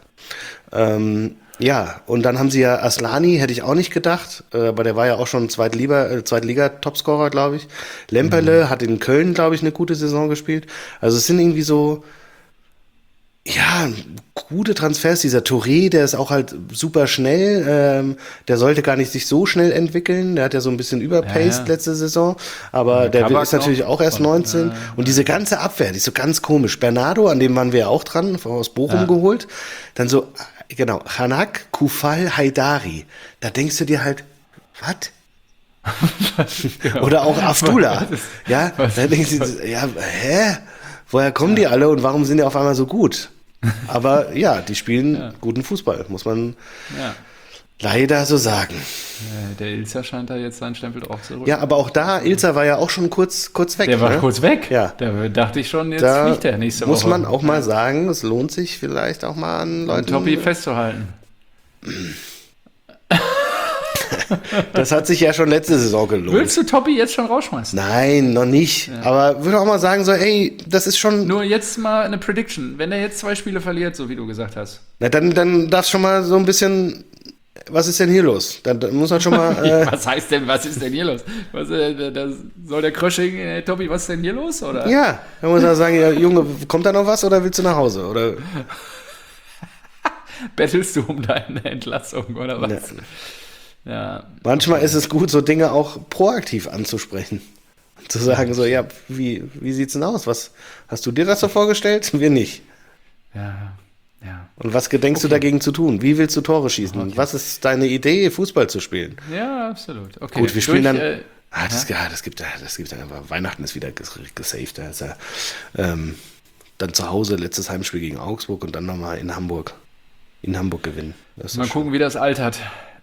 Und dann haben sie ja Aslani, hätte ich auch nicht gedacht, aber der war ja auch schon Zweitliga-Topscorer, glaube ich. Lemperle hat in Köln, glaube ich, eine gute Saison gespielt. Also es sind irgendwie so, ja, gute Transfers. Dieser Touré, der ist auch halt super schnell. Der sollte gar nicht sich so schnell entwickeln. Der hat ja so ein bisschen überpaced letzte Saison. Aber der ist natürlich auch erst 19. Und diese ganze Abwehr, die ist so ganz komisch. Bernardo, an dem waren wir ja auch dran, aus Bochum geholt. Dann so, genau, Hanak, Kufal, Haidari. Da denkst du dir halt, was? Oder auch Afdullah. Ja, da denkst du, ja, hä? Woher kommen die alle und warum sind die auf einmal so gut? Aber ja, die spielen guten Fußball, muss man leider so sagen. Der Ilzer scheint da jetzt seinen Stempel drauf zu rücken. Ja, aber auch da, Ilzer war ja auch schon kurz weg. Der war kurz weg? Ja. Da dachte ich schon, jetzt da fliegt der nächste Woche. Muss man auch mal sagen, es lohnt sich vielleicht auch mal an Leuten... Toppi festzuhalten. Das hat sich ja schon letzte Saison gelohnt. Willst du Toppi jetzt schon rausschmeißen? Nein, noch nicht. Ja. Aber würde auch mal sagen, so, ey, das ist schon... Nur jetzt mal eine Prediction. Wenn er jetzt 2 Spiele verliert, so wie du gesagt hast. Na, dann darfst schon mal so ein bisschen... Was ist denn hier los? Dann muss man schon mal... was ist denn hier los? Da soll der Krösching, Toppi, was ist denn hier los? Oder? Ja, dann muss man sagen, ja, Junge, kommt da noch was oder willst du nach Hause? Oder... Bettelst du um deine Entlassung oder was? Ja. Manchmal ist es gut, so Dinge auch proaktiv anzusprechen. Zu sagen so, ja, wie sieht's denn aus? Was hast du dir das so vorgestellt? Wir nicht. Ja. Und was gedenkst du dagegen zu tun? Wie willst du Tore schießen? Okay. Was ist deine Idee, Fußball zu spielen? Ja, absolut. Okay. Gut, wir spielen dann... Das gibt dann aber Weihnachten ist wieder gesaved. Da ist dann zu Hause letztes Heimspiel gegen Augsburg und dann nochmal in Hamburg gewinnen. Mal gucken, wie das altert.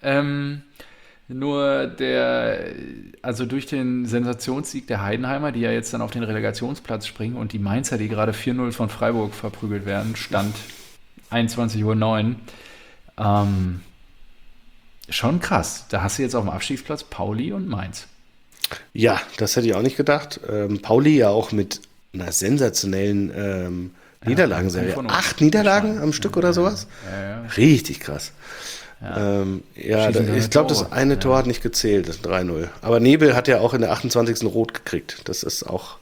Nur durch den Sensationssieg der Heidenheimer, die ja jetzt dann auf den Relegationsplatz springen und die Mainzer, die gerade 4-0 von Freiburg verprügelt werden, Stand 21:09 Uhr. Schon krass. Da hast du jetzt auf dem Abstiegsplatz Pauli und Mainz. Ja, das hätte ich auch nicht gedacht. Pauli ja auch mit einer sensationellen Niederlagenserie. 8 Niederlagen am Stück oder sowas? Ja. Richtig krass. Ja. Ich glaube, das eine Tor hat nicht gezählt, das 3-0. Aber Nebel hat ja auch in der 28. Rot gekriegt. Das ist auch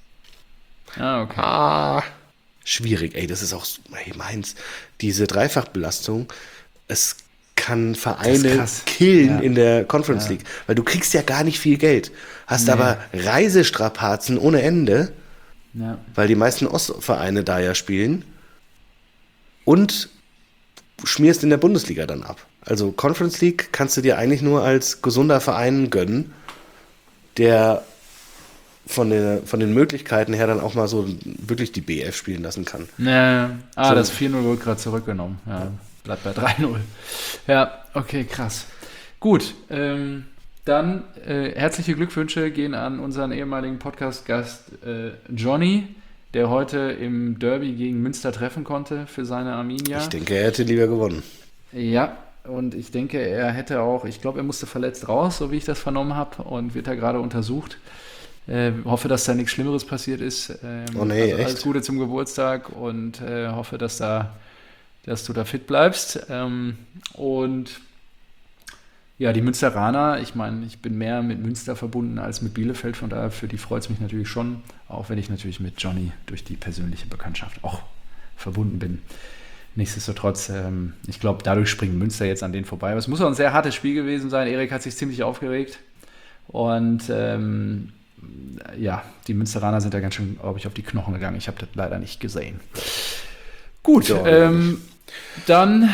okay. Schwierig. Ey, das ist auch, Mainz, diese Dreifachbelastung, es kann Vereine killen in der Conference League, weil du kriegst ja gar nicht viel Geld, hast aber Reisestrapazen ohne Ende, weil die meisten Ostvereine da ja spielen und schmierst in der Bundesliga dann ab. Also Conference League kannst du dir eigentlich nur als gesunder Verein gönnen, der von den Möglichkeiten her dann auch mal so wirklich die BF spielen lassen kann. Das 4-0 wird gerade zurückgenommen. Ja, bleibt bei 3-0. Ja, okay, krass. Gut, dann herzliche Glückwünsche gehen an unseren ehemaligen Podcast-Gast Johnny, der heute im Derby gegen Münster treffen konnte für seine Arminia. Ich denke, er hätte lieber gewonnen. Ja, und ich denke, er hätte auch, ich glaube, er musste verletzt raus, so wie ich das vernommen habe, und wird da gerade untersucht. Hoffe, dass da nichts Schlimmeres passiert ist. Echt? Alles Gute zum Geburtstag und hoffe, dass du da fit bleibst. Und Ja, die Münsteraner, ich meine, ich bin mehr mit Münster verbunden als mit Bielefeld, von daher für die freut es mich natürlich schon, auch wenn ich natürlich mit Johnny durch die persönliche Bekanntschaft auch verbunden bin. Nichtsdestotrotz, ich glaube, dadurch springt Münster jetzt an denen vorbei. Aber es muss auch ein sehr hartes Spiel gewesen sein. Erik hat sich ziemlich aufgeregt. Und ja, die Münsteraner sind da ganz schön, glaube ich, auf die Knochen gegangen. Ich habe das leider nicht gesehen. Gut, Ja, dann...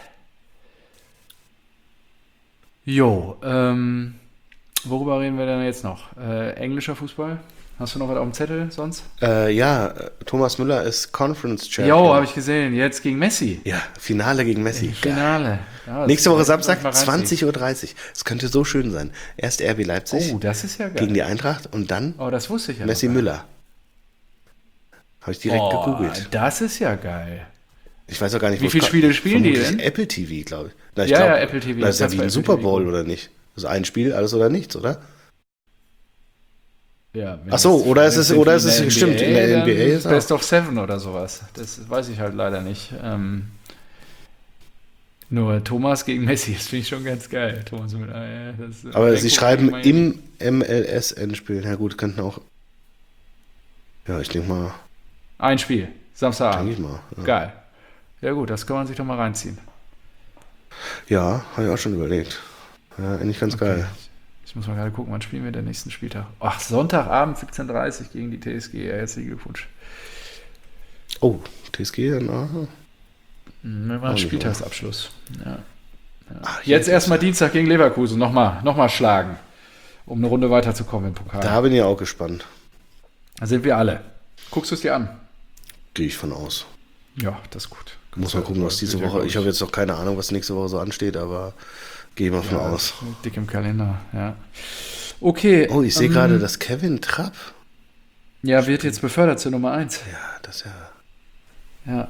worüber reden wir denn jetzt noch? Englischer Fußball? Hast du noch was auf dem Zettel sonst? Thomas Müller ist Conference Champion. Jo, habe ich gesehen. Jetzt gegen Messi. Ja, Finale gegen Messi. Finale. Ja, Nächste Woche Samstag, mal reinziehen. 20:30 Uhr. Es könnte so schön sein. Erst RB Leipzig Oh, das ist ja geil. gegen die Eintracht und dann Oh, das wusste ich ja Messi noch. Müller. Habe ich direkt gegoogelt. Das ist ja geil. Ich weiß auch gar nicht, Wie viele Spiele spielen die vermutlich denn? Apple TV, glaube ich. Na, ich Ja, glaub, ja, Apple TV. Das ist ja Das wie war ein Apple Super TV. Bowl, oder nicht? Also ein Spiel, alles oder nichts, oder? Ja, wenn Ach so, das- oder wenn ist es- in oder ist der es- stimmt, in der dann NBA ist auch- Best of Seven oder sowas. Das weiß ich halt leider nicht. Nur Thomas gegen Messi, das finde ich schon ganz geil. Thomas mit, Aber sie schreiben im MLS-Endspiel. Na gut, könnten auch. Ja, ich denke mal. Ein Spiel, Denke Samstagabend. ich mal. Ja, Geil. Ja gut, das kann man sich doch mal reinziehen. ja habe ich auch schon überlegt. Ja, eigentlich ganz geil. Ich muss mal gerade gucken, wann spielen wir den nächsten Spieltag. Ach, Sonntagabend 17:30 Uhr gegen die TSG. Ja, herzlichen Glückwunsch. Oh, TSG dann. Wir machen Spieltagsabschluss. Ja. Ach, hier Jetzt erstmal Dienstag gegen Leverkusen. Nochmal schlagen, um eine Runde weiterzukommen im Pokal. Da bin ich auch gespannt. Da sind wir alle. Guckst du es dir an? Gehe ich von aus. Ja, das ist gut. Muss mal gucken, was diese Woche. Ich habe jetzt noch keine Ahnung, was nächste Woche so ansteht, aber gehe mal von aus. Dick im Kalender, ja. Okay. Oh, ich sehe gerade, dass Kevin Trapp. Ja, wird jetzt befördert zur Nummer 1. Ja, das ist Ja,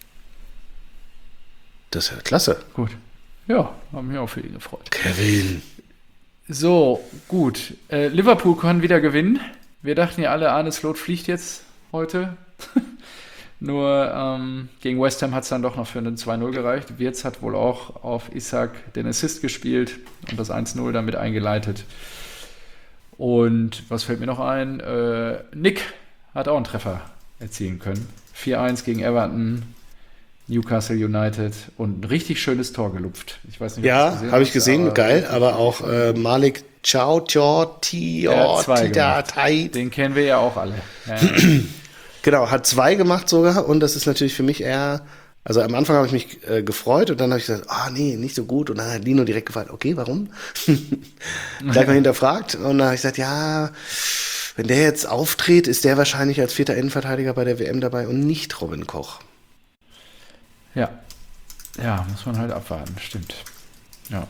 ja klasse. gut. Ja, haben mich auch für ihn gefreut. Kevin. So, gut. Liverpool kann wieder gewinnen. Wir dachten ja alle, Arne Slot fliegt jetzt heute. Nur gegen West Ham hat es dann doch noch für einen 2-0 gereicht. Wirtz hat wohl auch auf Isak den Assist gespielt und das 1-0 damit eingeleitet. Und was fällt mir noch ein? Nick hat auch einen Treffer erzielen können. 4-1 gegen Everton, Newcastle United und ein richtig schönes Tor gelupft. Ich weiß nicht, ob Ja, du's gesehen habe ich hast, gesehen, geil. Aber auch Malik Der hat zwei gemacht. Tai. Den kennen wir ja auch alle. Ja. Genau, hat 2 gemacht sogar und das ist natürlich für mich eher, also am Anfang habe ich mich gefreut und dann habe ich gesagt, nee, nicht so gut und dann hat Lino direkt gefragt, okay, warum? Gleich mal hinterfragt und dann habe ich gesagt, ja, wenn der jetzt auftritt, ist der wahrscheinlich als 4. Innenverteidiger bei der WM dabei und nicht Robin Koch. Ja. Ja, muss man halt abwarten, stimmt. Ja.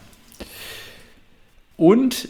Und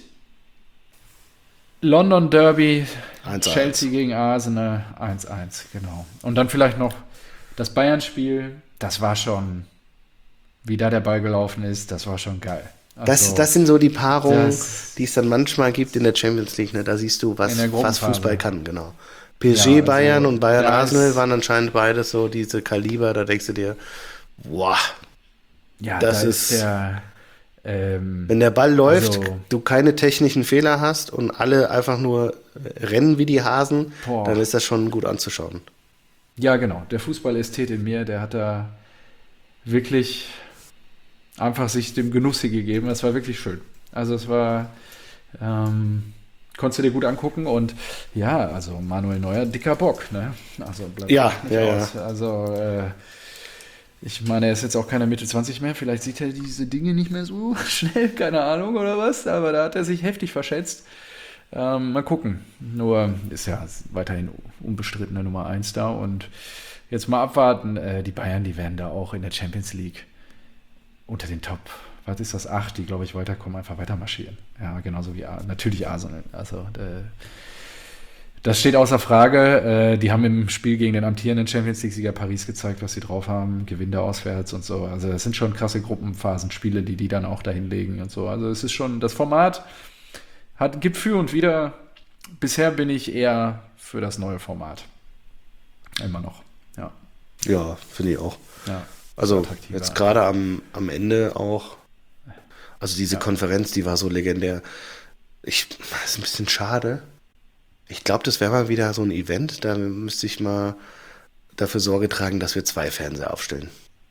London Derby, 1:1. Chelsea gegen Arsenal, 1-1, genau. Und dann vielleicht noch das Bayern-Spiel, das war schon, wie da der Ball gelaufen ist, das war schon geil. Also, Das sind so die Paarungen, das- die es dann manchmal gibt in der Champions League. Ne? Da siehst du, was In der Gruppenphase. Fußball kann, genau. PSG Ja, also, Bayern und Bayern das- Arsenal waren anscheinend beides so diese Kaliber, da denkst du dir, wow, ja, das da ist- der, wenn der Ball läuft, Also- du keine technischen Fehler hast und alle einfach nur rennen wie die Hasen, Boah. dann ist das schon gut anzuschauen. ja, genau, der Fußballästhet in mir, der hat da wirklich einfach sich dem Genuss hier gegeben. Das war wirklich schön. Also es war, konntest du dir gut angucken und ja, also Manuel Neuer, dicker Bock, ne? Also bleibt Ja, nicht ja, aus. Also ich meine, er ist jetzt auch keiner Mitte 20 mehr, vielleicht sieht er diese Dinge nicht mehr so schnell, keine Ahnung oder was, aber da hat er sich heftig verschätzt. Mal gucken. Nur ist ja weiterhin unbestrittener Nummer 1 da und jetzt mal abwarten. Die Bayern, die werden da auch in der Champions League unter den Top, was ist das, 8, die, glaube ich, weiterkommen, einfach weiter marschieren. Ja, genauso wie natürlich Arsenal. Also das steht außer Frage. Die haben im Spiel gegen den amtierenden Champions League-Sieger Paris gezeigt, was sie drauf haben. Gewinn da auswärts und so. Also das sind schon krasse Gruppenphasenspiele, die dann auch dahin legen und so. Also es ist schon, das Format gibt für und wider. Bisher bin ich eher für das neue Format. Immer noch. Ja. Ja, finde ich auch. Ja. Also Attraktiver. jetzt gerade am Ende auch. Also diese Konferenz, die war so legendär. Das ist ein bisschen schade. Ich glaube, das wäre mal wieder so ein Event, da müsste ich mal dafür Sorge tragen, dass wir 2 Fernseher aufstellen.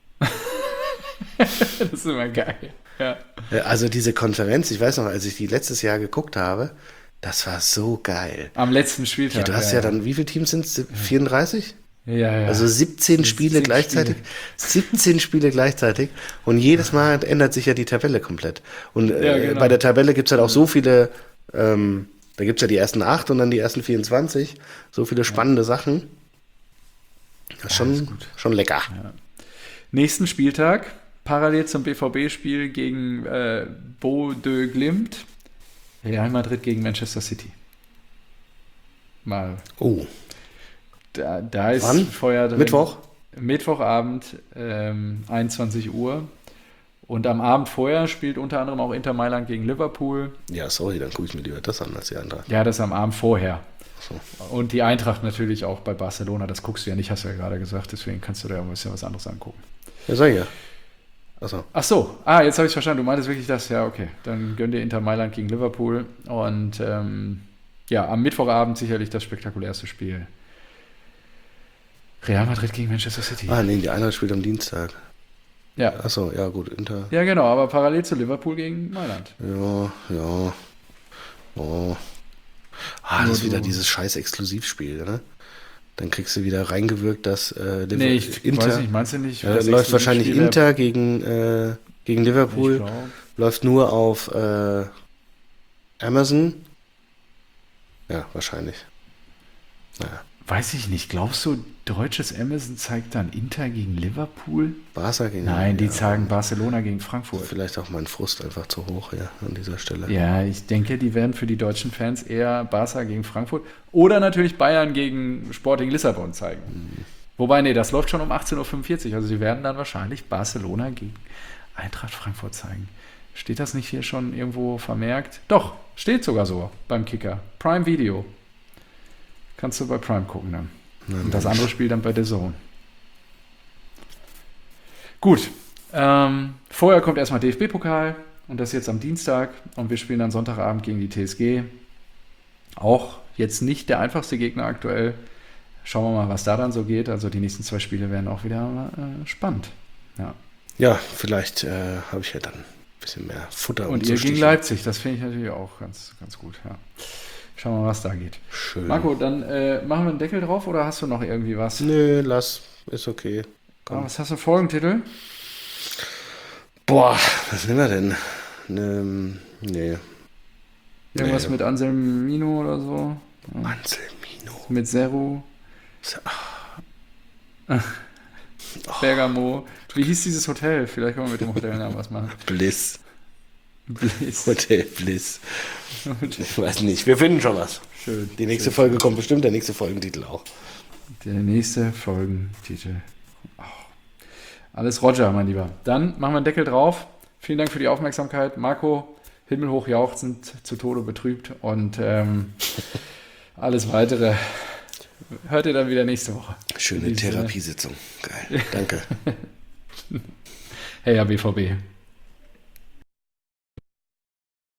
Das ist immer geil. Ja. Also diese Konferenz, ich weiß noch, als ich die letztes Jahr geguckt habe, das war so geil. Am letzten Spieltag. Ja, du hast ja dann, wie viele Teams sind es? 34? Ja. Also 17 Spiele 17 gleichzeitig. 17 Spiele gleichzeitig. Und jedes Mal ändert sich ja die Tabelle komplett. Und genau. bei der Tabelle gibt es halt auch so viele, da gibt es ja die ersten 8 und dann die ersten 24. So viele spannende Sachen. Das ist schon lecker. Ja. Nächsten Spieltag, parallel zum BVB-Spiel gegen Bodø Glimt, Real Madrid gegen Manchester City. Mal. Oh. Da ist Wann? Feuer drin. Mittwoch? Mittwochabend, 21 Uhr. Und am Abend vorher spielt unter anderem auch Inter Mailand gegen Liverpool. Ja, sorry, dann gucke ich mir lieber das an als die Eintracht. Ja, das am Abend vorher. So. Und die Eintracht natürlich auch bei Barcelona. Das guckst du ja nicht, hast du ja gerade gesagt. Deswegen kannst du da ein bisschen was anderes angucken. Ja, sag ich ja. Achso. Ach so, jetzt habe ich verstanden. Du meintest wirklich das? Ja, okay. Dann gönn dir Inter Mailand gegen Liverpool. Und am Mittwochabend sicherlich das spektakulärste Spiel. Real Madrid gegen Manchester City. Nee, die Eintracht spielt am Dienstag. Ja. Achso, ja gut, Inter. Ja, genau, aber parallel zu Liverpool gegen Mailand. Ja. Oh. Das ist wieder dieses scheiß Exklusivspiel, ne? Dann kriegst du wieder reingewirkt, dass Inter, weiß nicht, meinst du nicht? Läuft wahrscheinlich Inter gegen Liverpool. Läuft nur auf Amazon. Ja, wahrscheinlich. Naja. Weiß ich nicht. Glaubst du, deutsches Amazon zeigt dann Inter gegen Liverpool? Barca gegen Nein, die zeigen Barcelona gegen Frankfurt. Vielleicht auch mein Frust einfach zu hoch, ja, an dieser Stelle. Ja, ich denke, die werden für die deutschen Fans eher Barca gegen Frankfurt oder natürlich Bayern gegen Sporting Lissabon zeigen. Wobei, das läuft schon um 18.45 Uhr. Also sie werden dann wahrscheinlich Barcelona gegen Eintracht Frankfurt zeigen. Steht das nicht hier schon irgendwo vermerkt? Doch, steht sogar so beim Kicker. Prime Video. Kannst du bei Prime gucken dann. Und das andere Spiel dann bei The Zone. Gut. Vorher kommt erstmal DFB-Pokal und das jetzt am Dienstag und wir spielen dann Sonntagabend gegen die TSG. Auch jetzt nicht der einfachste Gegner aktuell. Schauen wir mal, was da dann so geht. Also die nächsten 2 Spiele werden auch wieder spannend. Ja, vielleicht habe ich ja dann ein bisschen mehr Futter. Und ihr gegen Leipzig, das finde ich natürlich auch ganz, ganz gut. Ja. Schauen wir mal, was da geht. Schön. Marco, dann machen wir einen Deckel drauf oder hast du noch irgendwie was? Nö, lass. Ist okay. Was hast du für Folgentitel? Boah, was nehmen wir denn? Nee. Irgendwas mit Anselmino oder so? Ja. Anselmino. Mit Seru. Bergamo. Wie hieß dieses Hotel? Vielleicht können wir mit dem Hotelnamen was machen. Bliss. Hotel Bliss. Ich weiß nicht. Wir finden schon was. Schön. Die nächste Folge kommt bestimmt, der nächste Folgentitel auch. Der nächste Folgentitel. Oh. Alles Roger, mein Lieber. Dann machen wir einen Deckel drauf. Vielen Dank für die Aufmerksamkeit. Marco, himmelhoch jauchzend, zu Tode betrübt. Und alles Weitere hört ihr dann wieder nächste Woche. Schöne Therapiesitzung. Geil. Danke. Hey, ja, BVB.